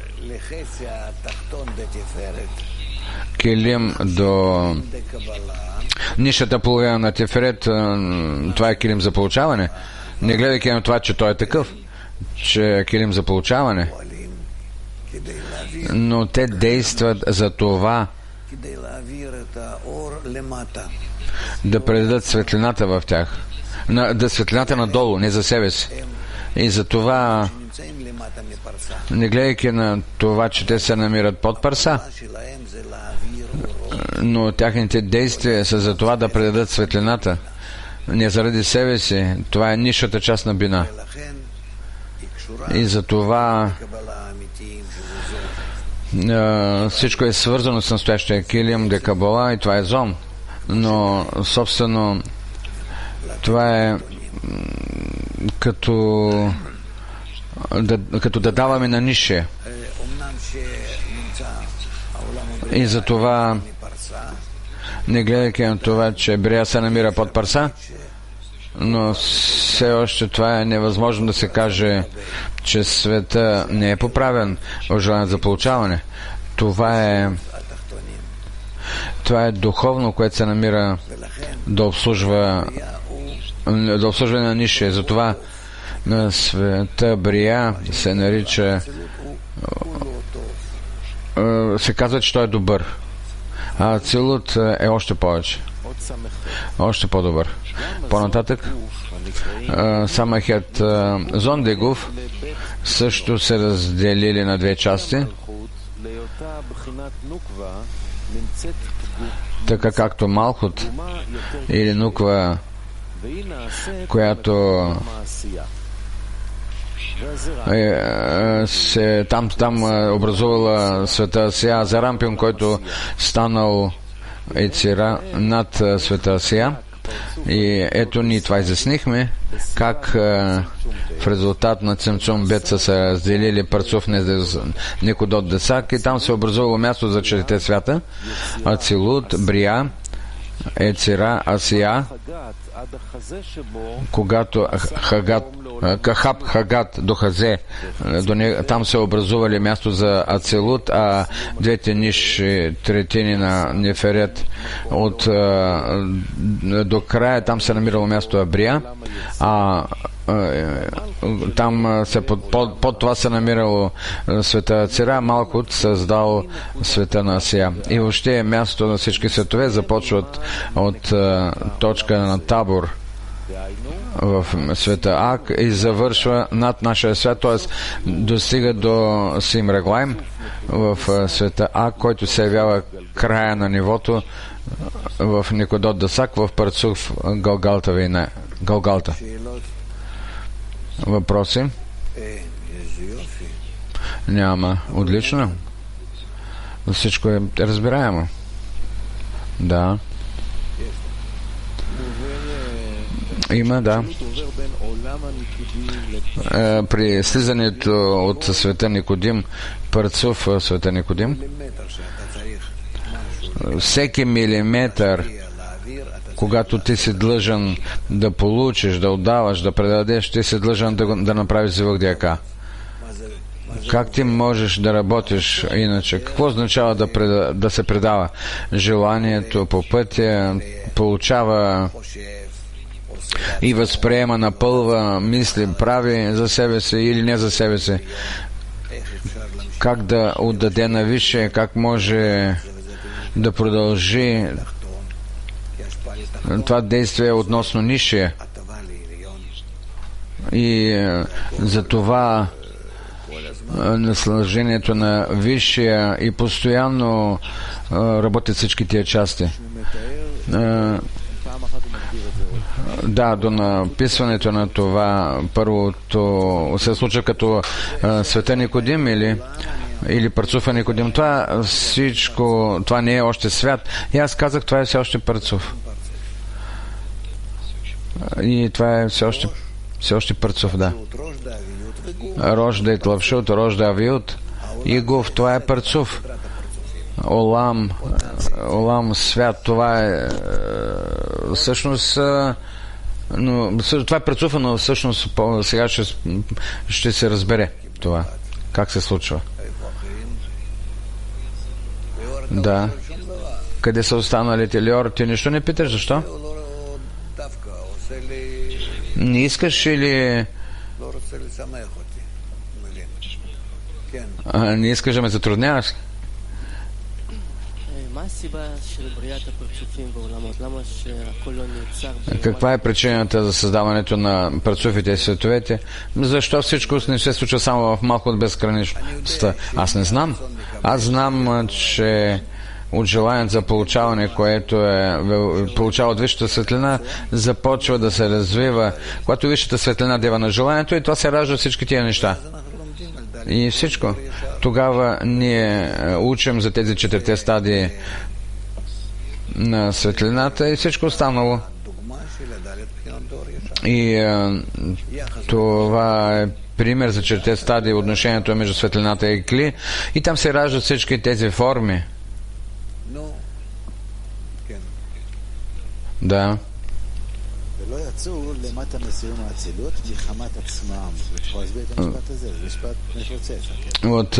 килим до нишата половина на Теферет, това е килим за получаване. Не гледайки на това, че той е такъв, че е килим за получаване. Но те действат за това да предадат светлината в тях. Да светлината надолу, не за себе си. И за това, не гледайки на това, че те се намират под парса, но тяхните действия са за това да предадат светлината, не заради себе си. Това е нишата част на Бина. И за това всичко е свързано с настоящия килим, Декабала, и това е зон. Но, собствено, това е като да даваме на нише. И за това, не гледайки на това, че Брия се намира под парса, но все още това е невъзможно да се каже, че света не е поправен в желание за получаване. Това е духовно, което се намира да обслужва на нише. Затова на света Брия се нарича, се казва, че той е добър. А Цилут е още повече. Още по-добър. По-нататък Самахет Зондегов също се разделили на две части, така както Малхут или Нуква, която там образувала света Асия, Зарампин, който станал Ецира над света Асия. И ето ние това изяснихме, как в резултат на Цимцум Бет са се разделили Парцуф Никодот Десак и там се образувало място за четирите свята: Ацилут, Брия, Ецира, Асия. Когато Хагат до Хазе, там се образували място за Ацилут, а двете ниши третини на Неферет до края там се намирало място Абрия, а там под това се намирало света Ацира, Малкут създал света на Асия. И въобще място на всички светове започват от точка на Табор в света Ак и завършва над нашия свят, т.е. достига до Симраглайм в света Ак, който се явява края на нивото в Никодот Десак в Парцуф Галгалта. Въпроси? Няма. Отлично. Всичко е разбираемо. Да. Има, да. При слизането от света Никодим, Парцуф света Никодим, всеки милиметър, когато ти си длъжен да получиш, да отдаваш, да предадеш, ти си длъжен да направиш зивъгдяка. Как ти можеш да работиш иначе? Какво означава да се предава? Желанието по пътя получава и възприема, напълва мисли, прави за себе си или не за себе си. Как да отдаде на висше, как може да продължи това действие относно нишия. И за това наслаждението на висшия и постоянно работят всички тия части. Да, до написването на това първото се случва като света Никодим или Парцуфа Никодим. Това всичко, това не е още свят. И аз казах, това е все още Парцуф. И това е все още Парцуф, да. Рожда и Тлавшут, Рожда Авиут и Гуф, това е Парцуф. Олам, свят, това е всъщност това е Парцуфа, но всъщност сега ще се разбере това, как се случва. Да. Къде са останалите? Лиор, ти нищо не питаш, защо? Не искаш или... не искаш да ме затрудняваш? Каква е причината за създаването на парцуфите и световете? Защо всичко не се случва само в малко от безграничността? Аз не знам. Аз знам, че от желанието за получаване, което е получава от висшата светлина, започва да се развива. Когато висшата светлина дева на желанието, и това се ражда всички тия неща. И всичко. Тогава ние учим за тези четирите стадии на светлината и всичко останало. И това е пример за четирите стадии, отношението между светлината и кли. И там се раждат всички тези форми. Да. От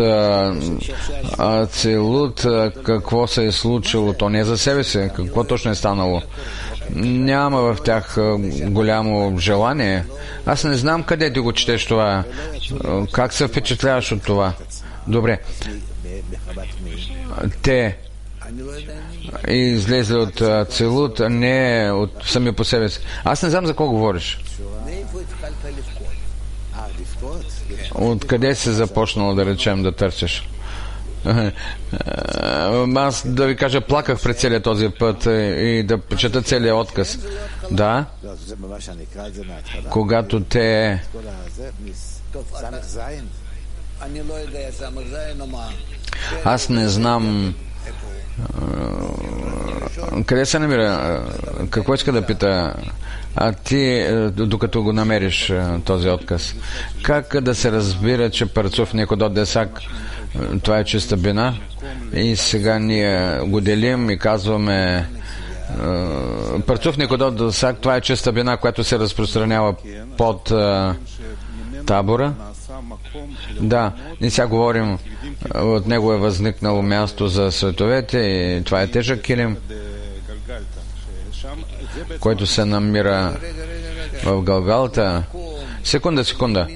Ацилут какво се е случило? То не е за себе си. Какво точно е станало? Няма в тях голямо желание. Аз не знам къде ти го четеш това. Как се впечатляваш от това? Добре. Те излезли от Ацилут, не от сами по себе си. Аз не знам за какво говориш. Откъде си започнал, да речем, да търсиш? Аз, да ви кажа, плаках пред целия този път и да прочета целия отказ. Да? Когато те... Аз не знам къде се намира? Какво иска да пита? А ти, докато го намериш този отказ, как да се разбира, че Парцуф Никодот Десак, това е чиста бина, и сега ние го делим и казваме Парцуф Никодот Десак, това е чиста бина, която се разпространява под табора. Да, ние сега говорим, от него е възникнало място за световете и това е тежък килим, който се намира в Галгалта. Секунда.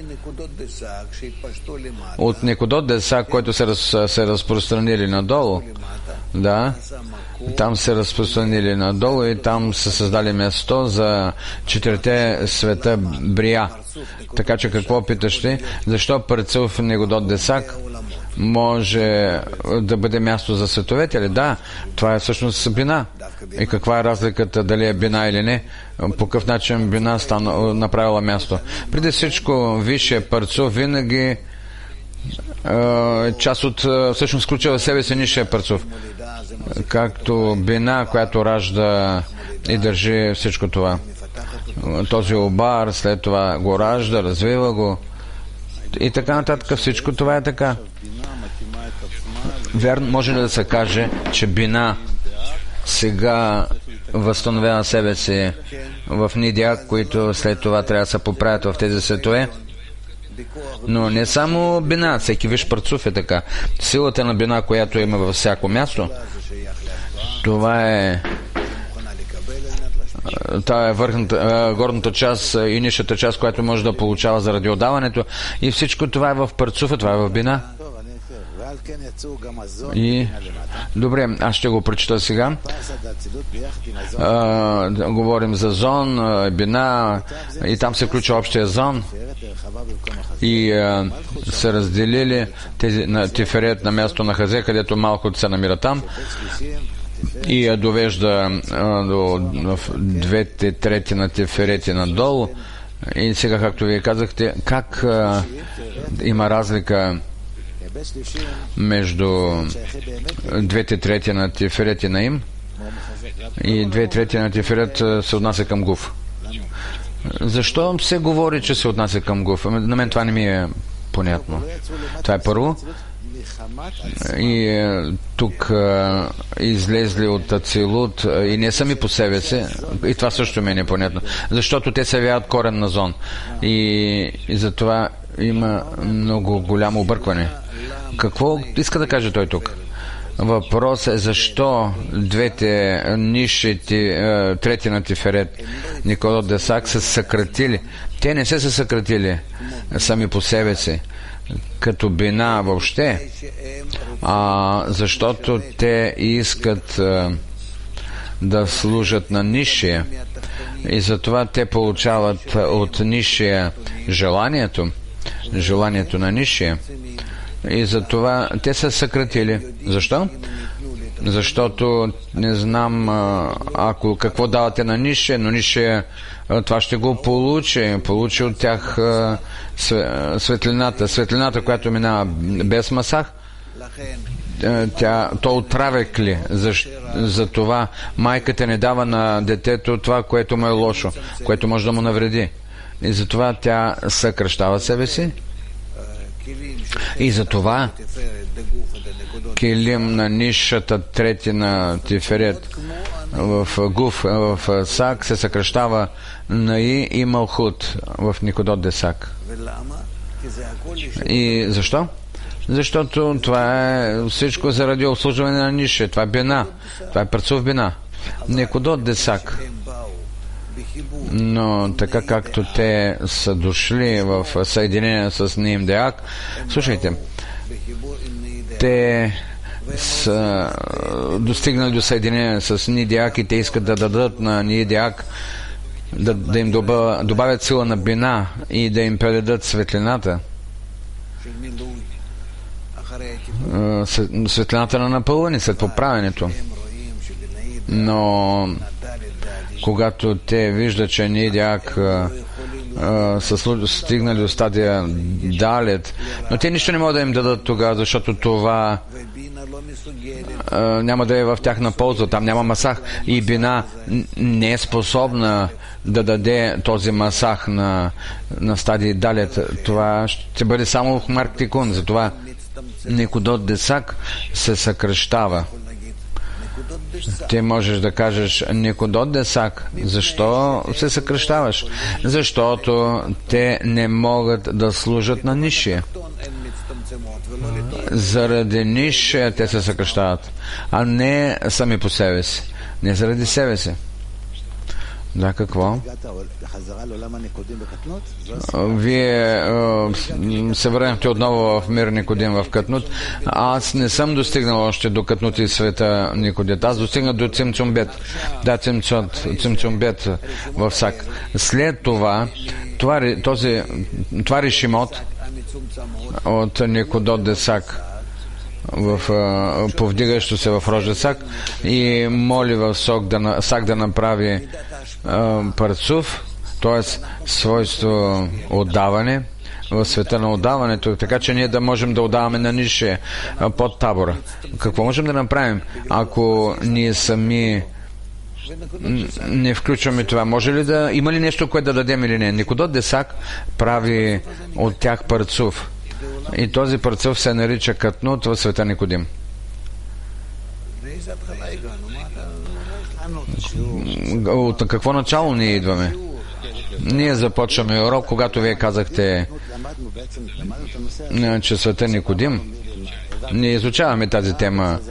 От Никодот Десак, който се разпространили надолу, да, там се разпространили надолу и там се създали място за 4 света Брия. Така че какво питаш ти? Защо Парцуф Никодот Десак може да бъде място за световете или? Да, това е всъщност бина. И каква е разликата дали е бина или не? По какъв начин бина направила място? Преди всичко, висше Парцуф винаги част от, всъщност включва в себе си нисшия Парцуф. Както бина, която ражда и държи всичко това. Този обар, след това го ражда, развива го и така нататък. Всичко това е така. Верно, може ли да се каже, че бина сега възстановява себе си в Нидиак, които след това трябва да се поправят в тези светове? Но не само бина, всеки виж Парцуф е така. Силата на бина, която има във всяко място, това е горната част и нишата част, която може да получава заради отдаването, и всичко това е в Парцуфа, това е в бина. И добре, аз ще го прочета сега. Говорим за зон, бина, и там се включва общия зон, и се разделили тези на Тиферет на място на Хазе, където малко се намира там, и я довежда до 2/3 на Тиферети надолу. И сега, както вие казахте, как има разлика между 2/3 на Тиферет и Наим и 2/3 на Тиферет се отнася към Гуф. Защо се говори, че се отнася към Гуф? На мен това не ми е понятно. Това е първо. И тук излезли от Ацилут и не сами по себе си, и това също ми е непонятно, защото те се явяват корен на зон, и за това има много голямо объркване. Какво иска да каже той тук? Въпрос е защо двете ниши, трети на Тиферет, Никодот Десак, са съкратили. Те не се съкратили сами по себе си като бина въобще, защото те искат да служат на нишия, и затова те получават от нишия желанието на нишия, и затова те са съкратили. Защо? Защото не знам какво давате на нишия, но нишия това ще го получи от тях светлината, която минава без масах. То отравек ли? За това майката не дава на детето това, което му е лошо, което може да му навреди. И затова тя съкръщава себе си. И затова килим на нишата трети на Тиферет в Гуф, в Сак, се съкръщава на и Малхут в Никодот Десак. И защо? Защото това е всичко заради обслужване на ниша. Това е бина. Това е Парцуф бина. Никодот Десак. Но така както те са дошли в съединение с Ним Деак, слушайте, те са достигнали до съединение с Нидиак и те искат да дадат на Нидиак да им добавят сила на бина и да им предадат светлината. Светлината на напълване след поправенето. Но когато те виждат, че Нидиак са стигнали до стадия Далет, но те нищо не могат да им дадат тогава, защото това няма да е в тяхна полза, там няма масах и бина не е способна да даде този масах на стадии далет. Това ще бъде само в марктикун, затова Никудот Десак се съкръщава. Ти можеш да кажеш Никудот Десак. Защо се съкръщаваш? Защото те не могат да служат на нишия. Заради нишия те се съкръщават, а не сами по себе си. Не заради себе си. Да, какво? Вие се върнахте отново в мир Никодим в Катнут. Аз не съм достигнал още до Катнут и света Никодет. Аз достигнах до Цимцумбет. Да, Цимцумбет в Сак. След това това решимот от Никодот Десак повдигащо се в Рож Десак и моли в Сак да направи парцув, т.е. свойство отдаване в света на отдаването, така че ние да можем да отдаваме на нише под табора. Какво можем да направим, ако ние сами не включваме това? Може ли да има ли нещо, което да дадем или не? Никодот Десак прави от тях парцув и този парцув се нарича Катнут в света Никодим. От какво начало ние идваме? Ние започваме урок, когато вие казахте, че света Никодим. Ние изучаваме тази тема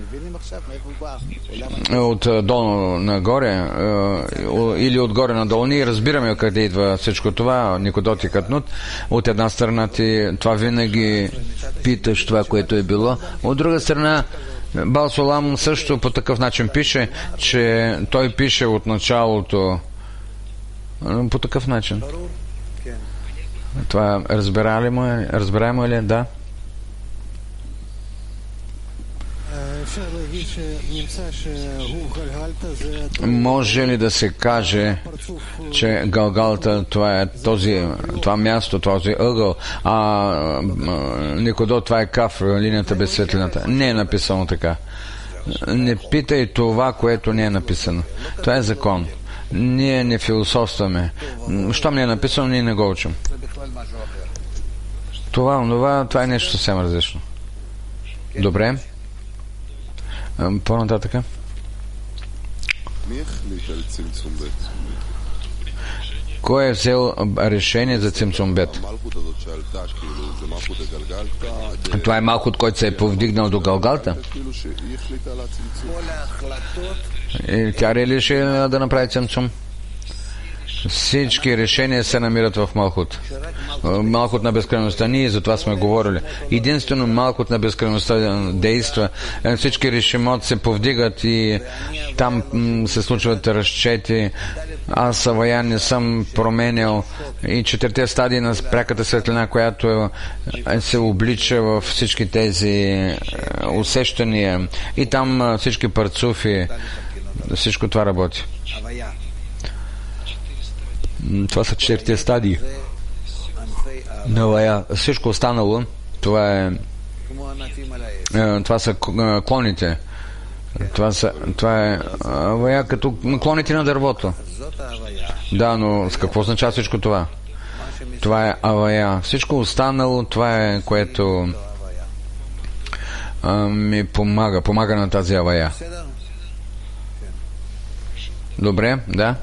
от долу нагоре или отгоре надолу. Ние разбираме къде идва всичко това, Никодот и Катнут. От една страна ти това винаги питаш това, което е било. От друга страна Баал Солам също по такъв начин пише, че той пише от началото по такъв начин. Това разбираемо ли? Да. Може ли да се каже, че Галгалта това място, този ъгъл, а Никодот това е Каф, линията без светлината? Не е написано така. Не питай това, което не е написано. Това е закон. Ние не философстваме. Щом не е написано, ние не го учим. Това е нещо съвсем различно. Добре. По-нататъка. Кой е взел решение за Цимцумбет? Това е Малхут, който се е повдигнал до Галгалта. И тя ли реши да направи Цимцум? Всички решения се намират в Малхут. Малхут на безкрайността. Ние за това сме говорили. Единствено Малхут на безкрайността действа. Всички решимот се повдигат и там се случват разчети. Аз Авая не съм променял и 4 стадии на пряката светлина, която се облича в всички тези усещания. И там всички парцуфи, всичко това работи. Това са 4 стадии. Всичко останало, това са клоните. Това е авая като клоните на дървото. Да, но с какво означава всичко това? Това е авая. Всичко останало, това е което ми помага на тази авая. Добре, да.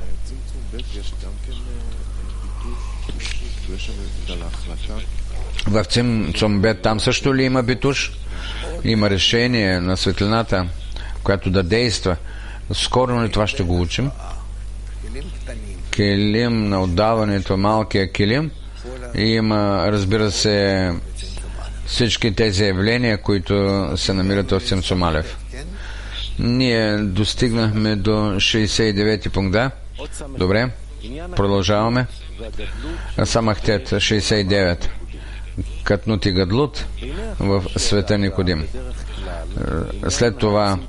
В Цимцумбет там също ли има битуш? Има решение на светлината, която да действа. Скоро ли това ще го учим? Келим на отдаването, малкия келим. И има, разбира се, всички тези явления, които се намират в Цимцумалев. Ние достигнахме до 69-ти пункт, да? Добре, продължаваме. Самахтет 69. Катнут и Гадлут в света Никодим. След това,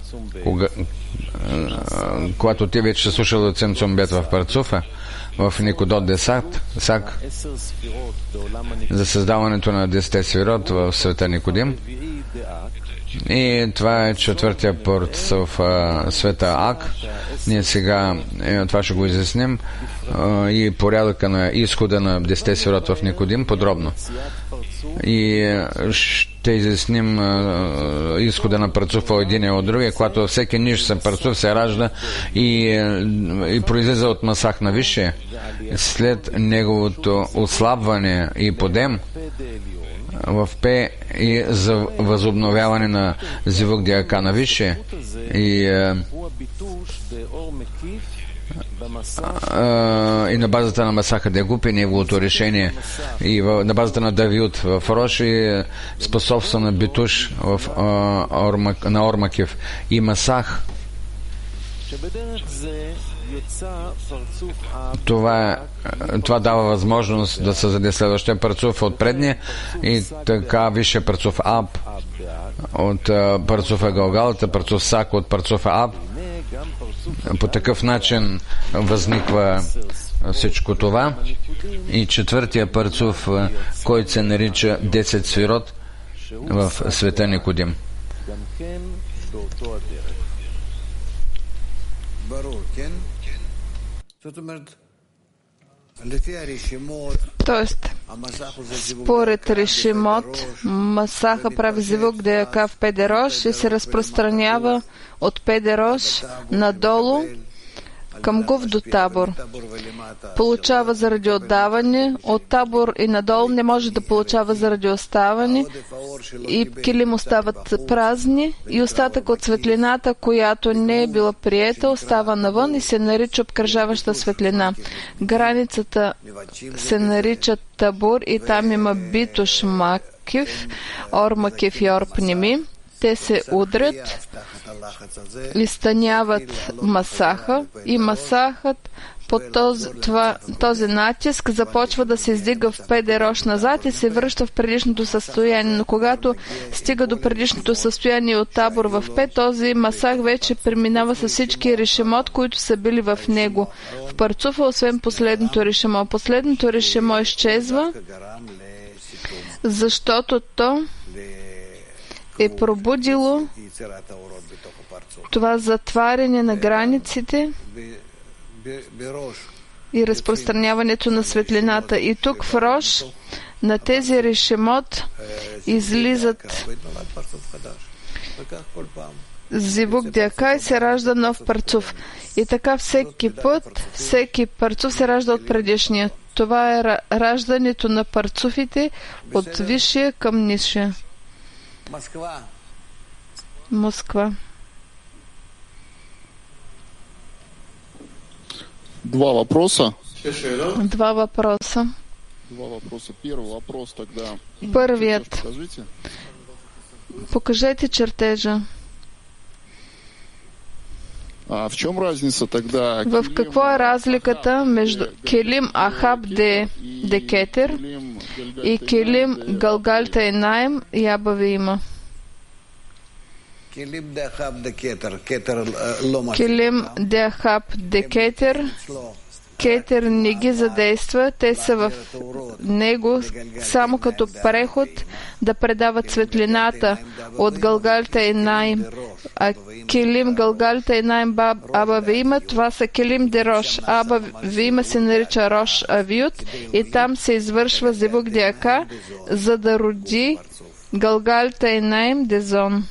когато ти вече слушал Цимцумбет в Парцуфа, в Никодот Десак, за създаването на 10 свирот в света Никодим, И това е четвъртия парцов света Ак. Ние сега това ще го изясним и порядъка на изхода на 10 сферот в Никодим подробно. И ще изясним изхода на парцуфа един от другия, когато всеки нишен парцуф се ражда и произлиза от масах на висше. След неговото отслабване и подем в П и за възобновяване на зивук Диака на висше и на базата на Масаха Дегупи неговото решение и на базата на Давид в Рош и способства на Битуш на Ормакив и Масах. Това дава възможност да създаде следващия парцуф от предния и така висше парцуф Аб от парцуфа Галгалата, парцуф Сак от парцуфа Аб. По такъв начин възниква всичко това. И четвъртия парцуф, който се нарича 10 сферот в света Никодим. Тоест, според Решимот, Масаха прави зивук Диака в Педерош и се разпространява от Педерош надолу към Гуф до Табор. Получава заради отдаване, от Табор и надолу не може да получава заради оставане и килим остават празни и остатък от светлината, която не е била приета, остава навън и се нарича обкръжаваща светлина. Границата се нарича Табор и там има Битуш Макив, Ормакив и Орпними. Те се удрят и станяват Масаха и Масахът под този натиск започва да се издига в Педерош назад и се връща в предишното състояние. Но когато стига до предишното състояние от Табор в Пед, този Масах вече преминава с всички решемот, които са били в него. В парцуфа, освен последното решемо. Последното решемо изчезва, защото то е пробудило това затваряне на границите и разпространяването на светлината. И тук в Рош на тези решемот излизат зивук Диака и се ражда нов парцуф. И така всеки път, всеки парцуф се ражда от предишния. Това е раждането на парцуфите от висшия към нисшия. Москва. Два въпроса. Първият. Покажете чертежа. В чем разница тогда? В какво е разликата между Келим Ахаб де Кетер и Келим Галгальта и Наим и Абавима? Келим де Ахаб де Кетер, Кетер не ги задейства, те са в него само като преход да предават светлината от Галгальта и Наим. А Келим Галгальта и Наим Абавима, това са Келим де Рош. Абавима се нарича Рош Авиют и там се извършва зивук Диака, за да роди Галгальта и Наим Дезон.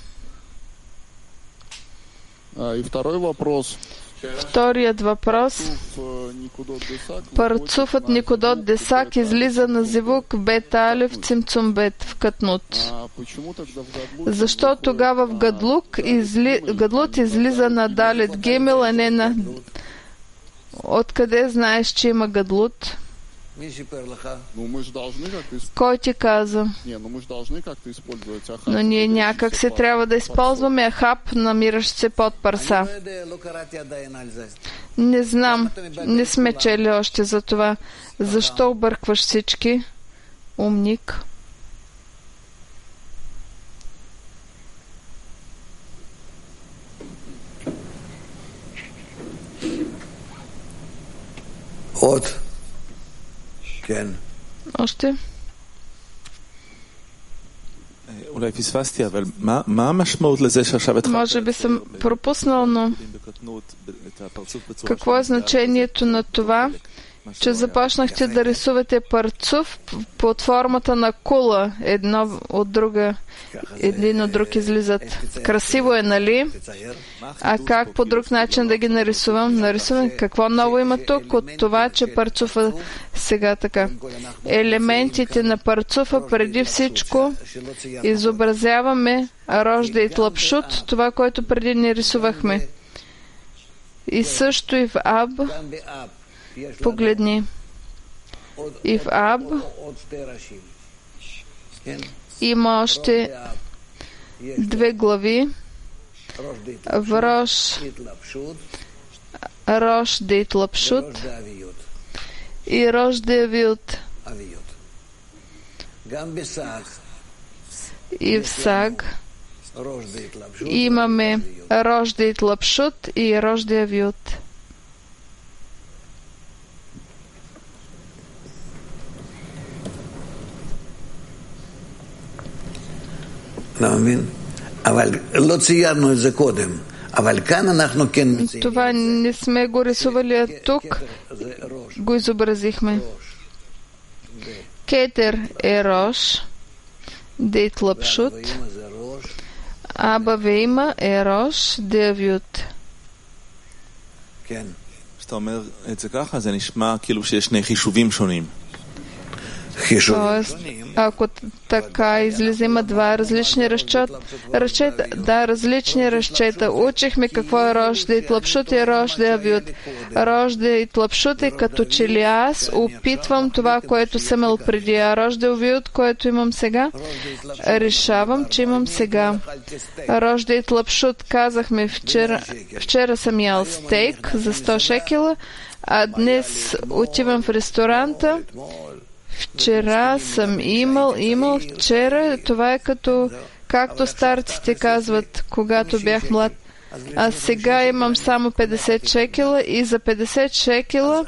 И второй въпрос. Вторият въпрос. Парцуфът Никодот Десак излиза на зивук Бета Алев Цимцумбет в Катнут. Защо тогава в Гадлут излиза на Далет Гемел, а не на... Откъде знаеш, че има Гадлут? Кой ти каза? Но ние някак се трябва да използваме Ахаб, намиращ се под парса. Не знам, не сме чели още за това. Защо объркваш всички? Умник. Още? Може би съм пропуснал, но какво е значението на това, че започнахте да рисувате парцуф под формата на кула, един от друг излизат. Красиво е, нали? А как по друг начин да ги нарисувам? Какво ново има тук от това, че парцуфа сега така? Елементите на парцуфа преди всичко изобразяваме рожда и тлапшут, това, което преди не рисувахме. И също и в Аб, погледни. И в Аб има още две глави. В Рош Дейт Лапшут и Рош Девиют. И в Саг имаме Рош Дейт Лапшут и Рош Девиют. Това не сме го рисували, а тук го изобразихме. Кетер е Рош, Дейт Лапшут, Аба Вейма е Рош, Девиют. כשאתה אומר את זה ככה, זה נשמע כאילו שיש שני חישובים שונים. Тоест, ако така излиза, има два различни разчета. Различни разчета. Учихме какво е Рош Дейт Лапшут и Рош Девиют. Рош Дейт Лапшут е като че ли аз опитвам това, което съм имал преди, а Рош Девиют, което имам сега, решавам, че имам сега. Рош Дейт Лапшут казахме вчера съм ял стейк за 100 шекела, а днес отивам в ресторанта. Вчера съм имал вчера. Това е както старците казват, когато бях млад. А сега имам само 50 шекела и за 50 шекела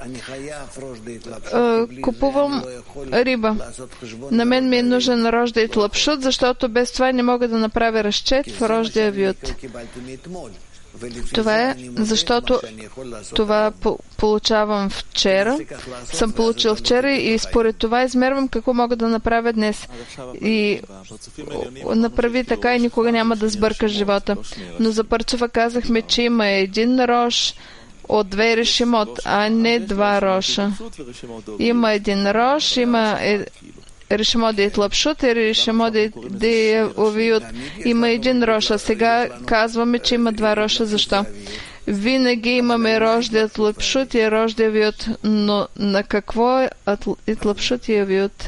купувам риба. На мен ми е нужен Рош Дейт Лапшут, защото без това не мога да направя разчет в Рош Девиют. Това е, защото това получавам вчера, съм получил вчера и според това измервам какво мога да направя днес. И направи така и никога няма да сбъркаш живота. Но за парцуфа казахме, че има един рош от две решимот, а не два роша. Има един рош, има Решимо Дейт Лапшут и Решимо Дейт Овиют. Има един рош, а сега казваме, че има два роша. Защо? Винаги имаме Рош Дейт Лапшут и Рош Девиют, но на какво е Лапшут и Овиют?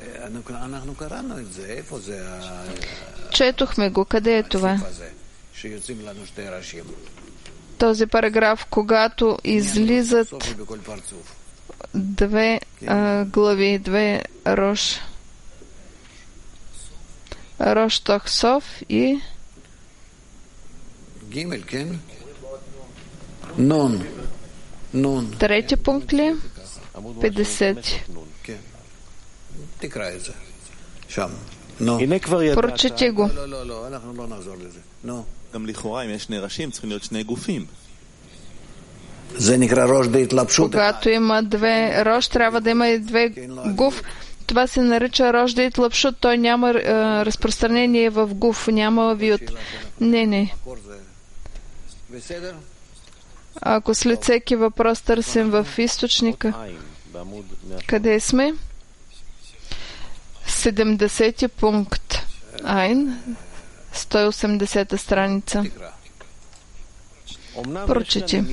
Четохме го. Къде е това? Този параграф, когато излизат две глави, две рош. Рош Тохсов и трети пункт ли? 50. Прочети го. גם לכאורה, אם יש שני ראשים, צריכים להיות שני גופים. Когато има две рош, трябва да има и две гуф. Това се нарича Рош Дейт Лапшут. Той няма разпространение в гуф, няма виют. Не. Ако след всеки въпрос търсим в източника, къде сме? 70 пункт. Айн, 180 страница. Прочети.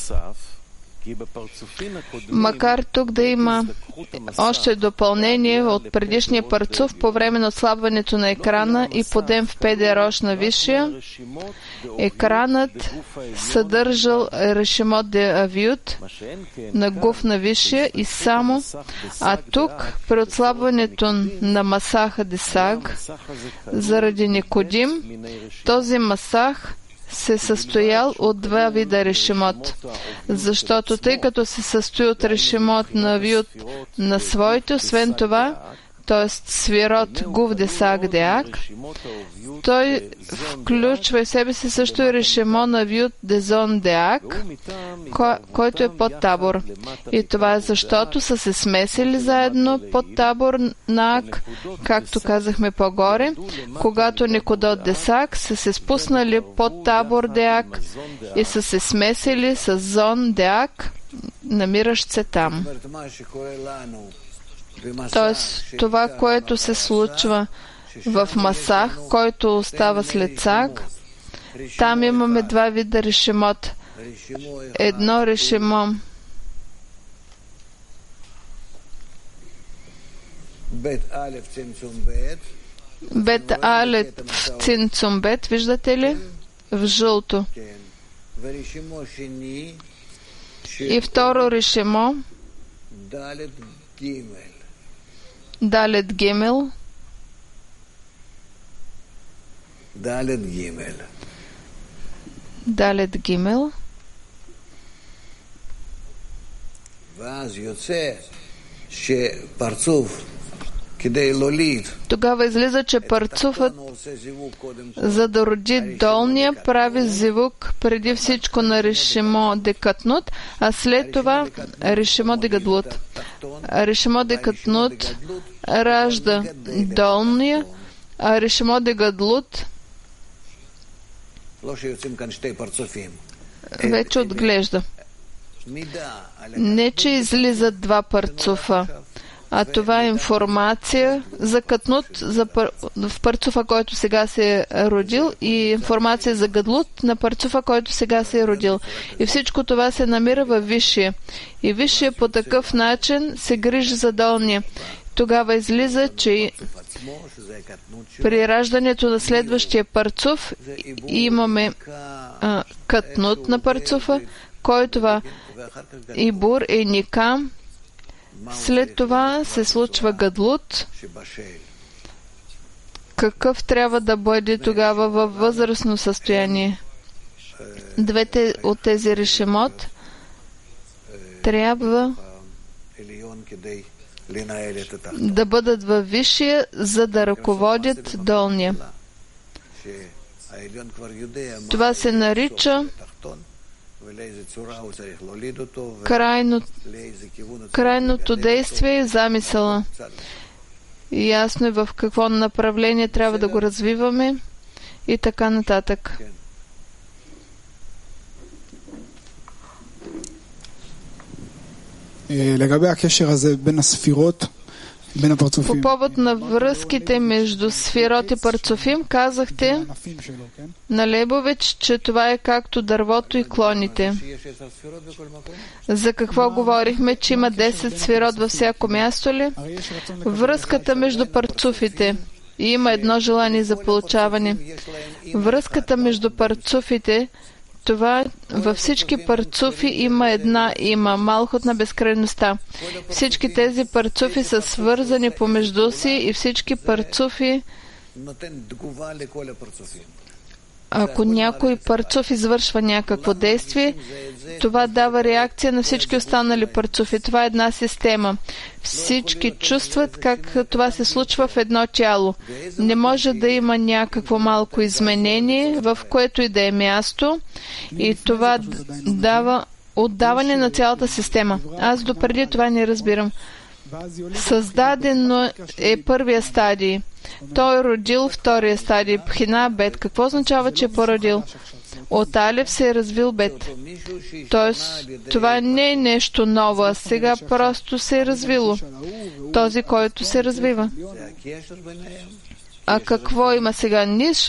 Макар тук да има още допълнение от предишния парцуф по време на отслабването на екрана и подем в ПД Рош на висшия, екранът съдържал решимот де авиют на гуф на висшия и само, а тук при отслабването на масаха де саг заради Никодим, този масах се състоял от два вида решимот. Защото тъй като се състои от решимот на виют на своите, освен това, т.е. Сфирот Гув Десак Деак, той включва в себе си също и Решимо на Вют Дезон Деак, който е под табор. И това е защото са се смесили заедно под табор на Ак, както казахме по-горе, когато Никодот Десак са се спуснали под табор Деак и са се смесили с Зон Деак, намиращ се там. Тоест, това, което се случва в Масах, който остава след Цаг, там имаме два вида решимот. Едно решимо Бет Алет в Цинцум Бет, виждате ли? В жълто. И второ решимо Далет Гимел. Далет Гимел. Тогава излиза, че парцуфът, за да роди долния, прави зивук преди всичко на Решимо Декатнут, а след това Решимо Дегадлут. Решимо Декатнут ражда долния, а Решимо Дегадлут вече отглежда. Не, че излизат два парцуфа, а това е информация за Катнут, в парцуфа, който сега се е родил, и информация за Гадлут на парцуфа, който сега се е родил. И всичко това се намира във Висшия. И Висшия по такъв начин се грижи за долния. Тогава излиза, че при раждането на следващия парцуф имаме Катнут на парцуфа, който и Бур, и Никам. След това се случва Гадлут. Какъв трябва да бъде тогава във възрастно състояние? Двете от тези решимот трябва да бъдат във Висшия, за да ръководят долния. Това се нарича крайното действие и замисъла. И ясно е в какво направление трябва да го развиваме и така нататък. По повод на връзките между Сфирот и Парцуфим, казахте на Лебович, че това е както дървото и клоните. За какво говорихме? Че има 10 Сфирот във всяко място ли? Връзката между парцуфите. И има едно желание за получаване. Връзката между парцуфите, това във всички парцуфи има малхот на безкрайността. Всички тези парцуфи са свързани помежду си и всички парцуфи, ако някой парцуф извършва някакво действие, това дава реакция на всички останали парцуфи. Това е една система. Всички чувстват как това се случва в едно тяло. Не може да има някакво малко изменение, в което и да е място, и това дава отдаване на цялата система. Аз допреди това не разбирам. Създадено е първия стадий. Той е родил втория стадий, Пхина Бет. Какво означава, че е породил? От Алев се е развил Бет. Тоест, това не е нещо ново, а сега просто се е развило. Този, който се развива. А какво има сега?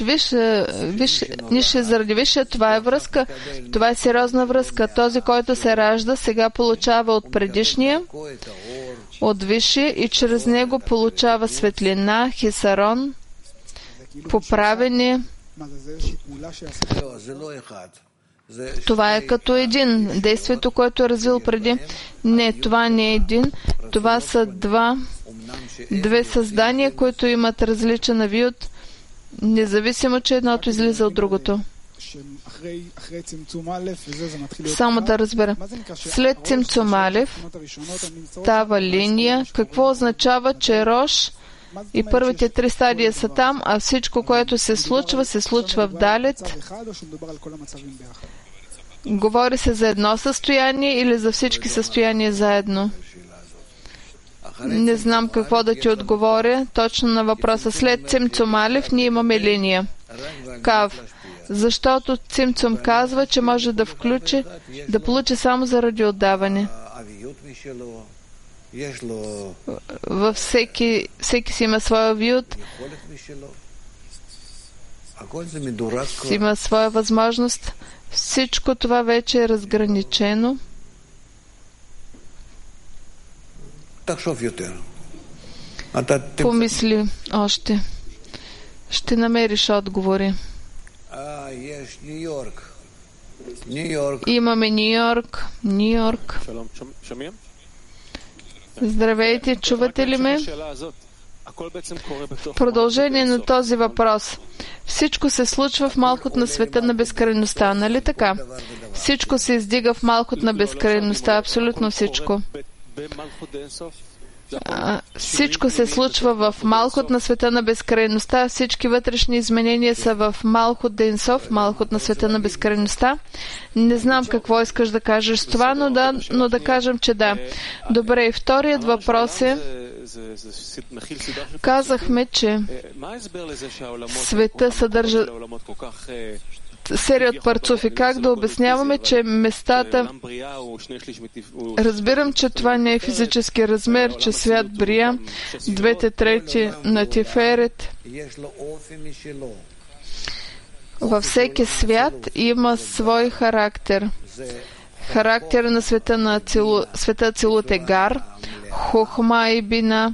Нише заради висше, това е връзка. Това е сериозна връзка. Този, който се ражда, сега получава от предишния, от висше, и чрез него получава светлина, хисарон, поправене. Това е като един. Действието, което е развил преди. Не, това не е един. Това са две създания, които имат различен авиот, независимо, че едното излиза от другото. Само да разбера. След Цимцум Алеф става линия. Какво означава, че Рош и първите 3 стадии са там, а всичко, което се случва в Далет? Говори се за едно състояние или за всички състояния заедно? Не знам какво да ти отговоря точно на въпроса. След Цимцум Алеф ние имаме линия. Кав. Защото Цимцум казва, че може да получи само заради отдаване. Във всеки си има своя виют, си има своя възможност. Всичко това вече е разграничено. Помисли още. Ще намериш отговори. Имаме Ню Йорк. Здравейте, чувате ли ме? В продължение на този въпрос. Всичко се случва в Малхут на света на безкрайността, нали така? Всичко се издига в Малхут на безкрайността, абсолютно всичко. Всичко се случва в Малхут на света на безкрайността, всички вътрешни изменения са в Малхут Дейнсов, Малхут на света на безкрайността. Не знам какво искаш да кажеш с това, но да кажем, че да. Добре, и вторият въпрос е, казахме, че света съдържа серия от парцуфи. Как да обясняваме, че местата... Разбирам, че това не е физически размер, че свят Брия, 2/3 на Тиферет. Във всеки свят има свой характер. Характер на света Ацилут е Гар, Хохма и Бина.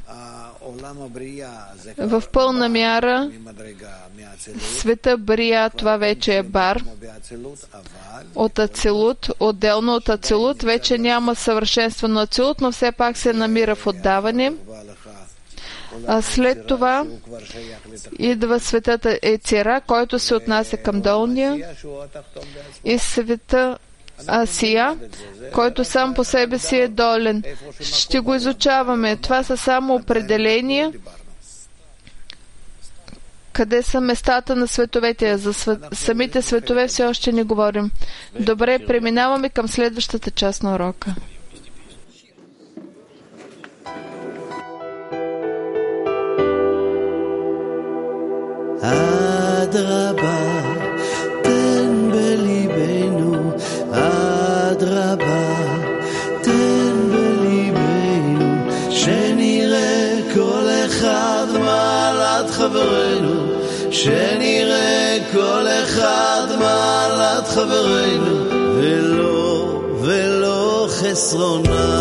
В пълна мяра света Брия, това вече е Бар. От Ацилут, отделно от Ацилут, вече няма съвършенство на Ацилут, но все пак се намира в отдаване. А след това идва светът Ецира, който се отнася към долния, и света Асия, който сам по себе си е долен. Ще го изучаваме. Това са само определения. Къде са местата на световете? За самите светове все още не говорим. Добре, преминаваме към следващата част на урока. Адрaba, ten belibenu, adraba, ten belibenu, שנראה כל אחד מעלת חברנו, שנראה כל אחד מעלת חברנו, ולא חסרונה.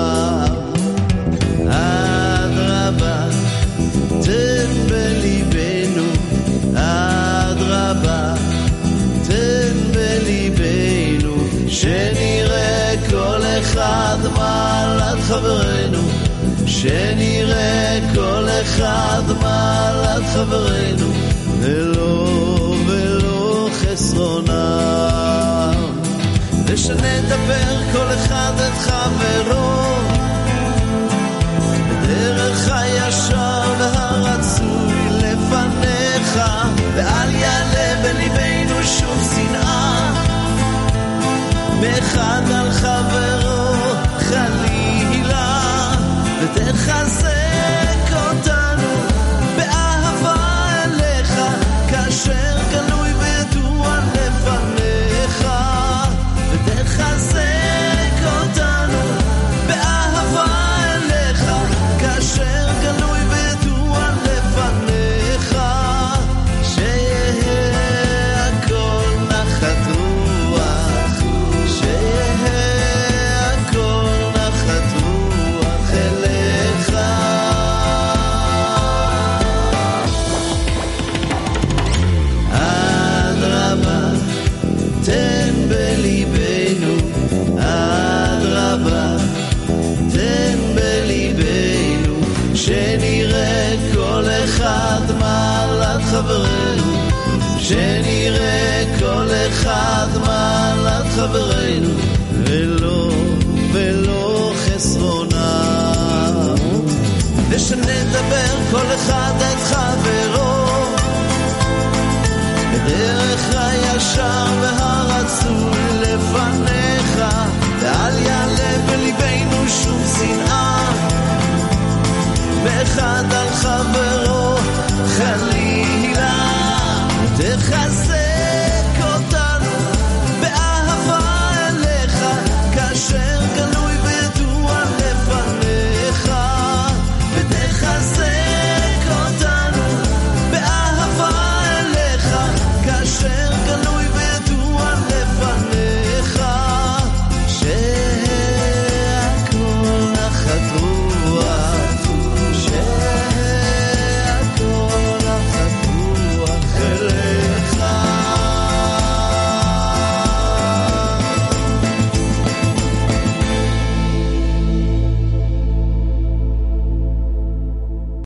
אדרבה, תן בליבנו, אדרבה, תן בליבנו, שנראה כל אחד מעלת חברנו, שנראה כל אחד מעלת חברנו, ולא חסרונה. ושנדבר כל אחד את חברו בדרך הישר והרצוי לפניך, ואל יעלה בליבנו שום שנאה מאחד על חברו חלילה, ותחזק אותנו באהבה אליך כאשר גלוי וידוע לפניך, ותחזק אותנו באהבה אליך כאשר גלוי וידוע לפניך, שיהיה הכל נחת רוח, שיהיה הכל נחת רוח אליך. אדרבה, תן בליבנו, אדרבה, תן בליבנו, שנראה כל אחד מעלת חברנו, שנראה כל חברנו ולא חסרונה, ושנדבר כל אחד את חברו בדרך הישר והרצוי לפניך, ואל יעלה בליבנו שום שנאה, ואחד על חברו חלילה תחסר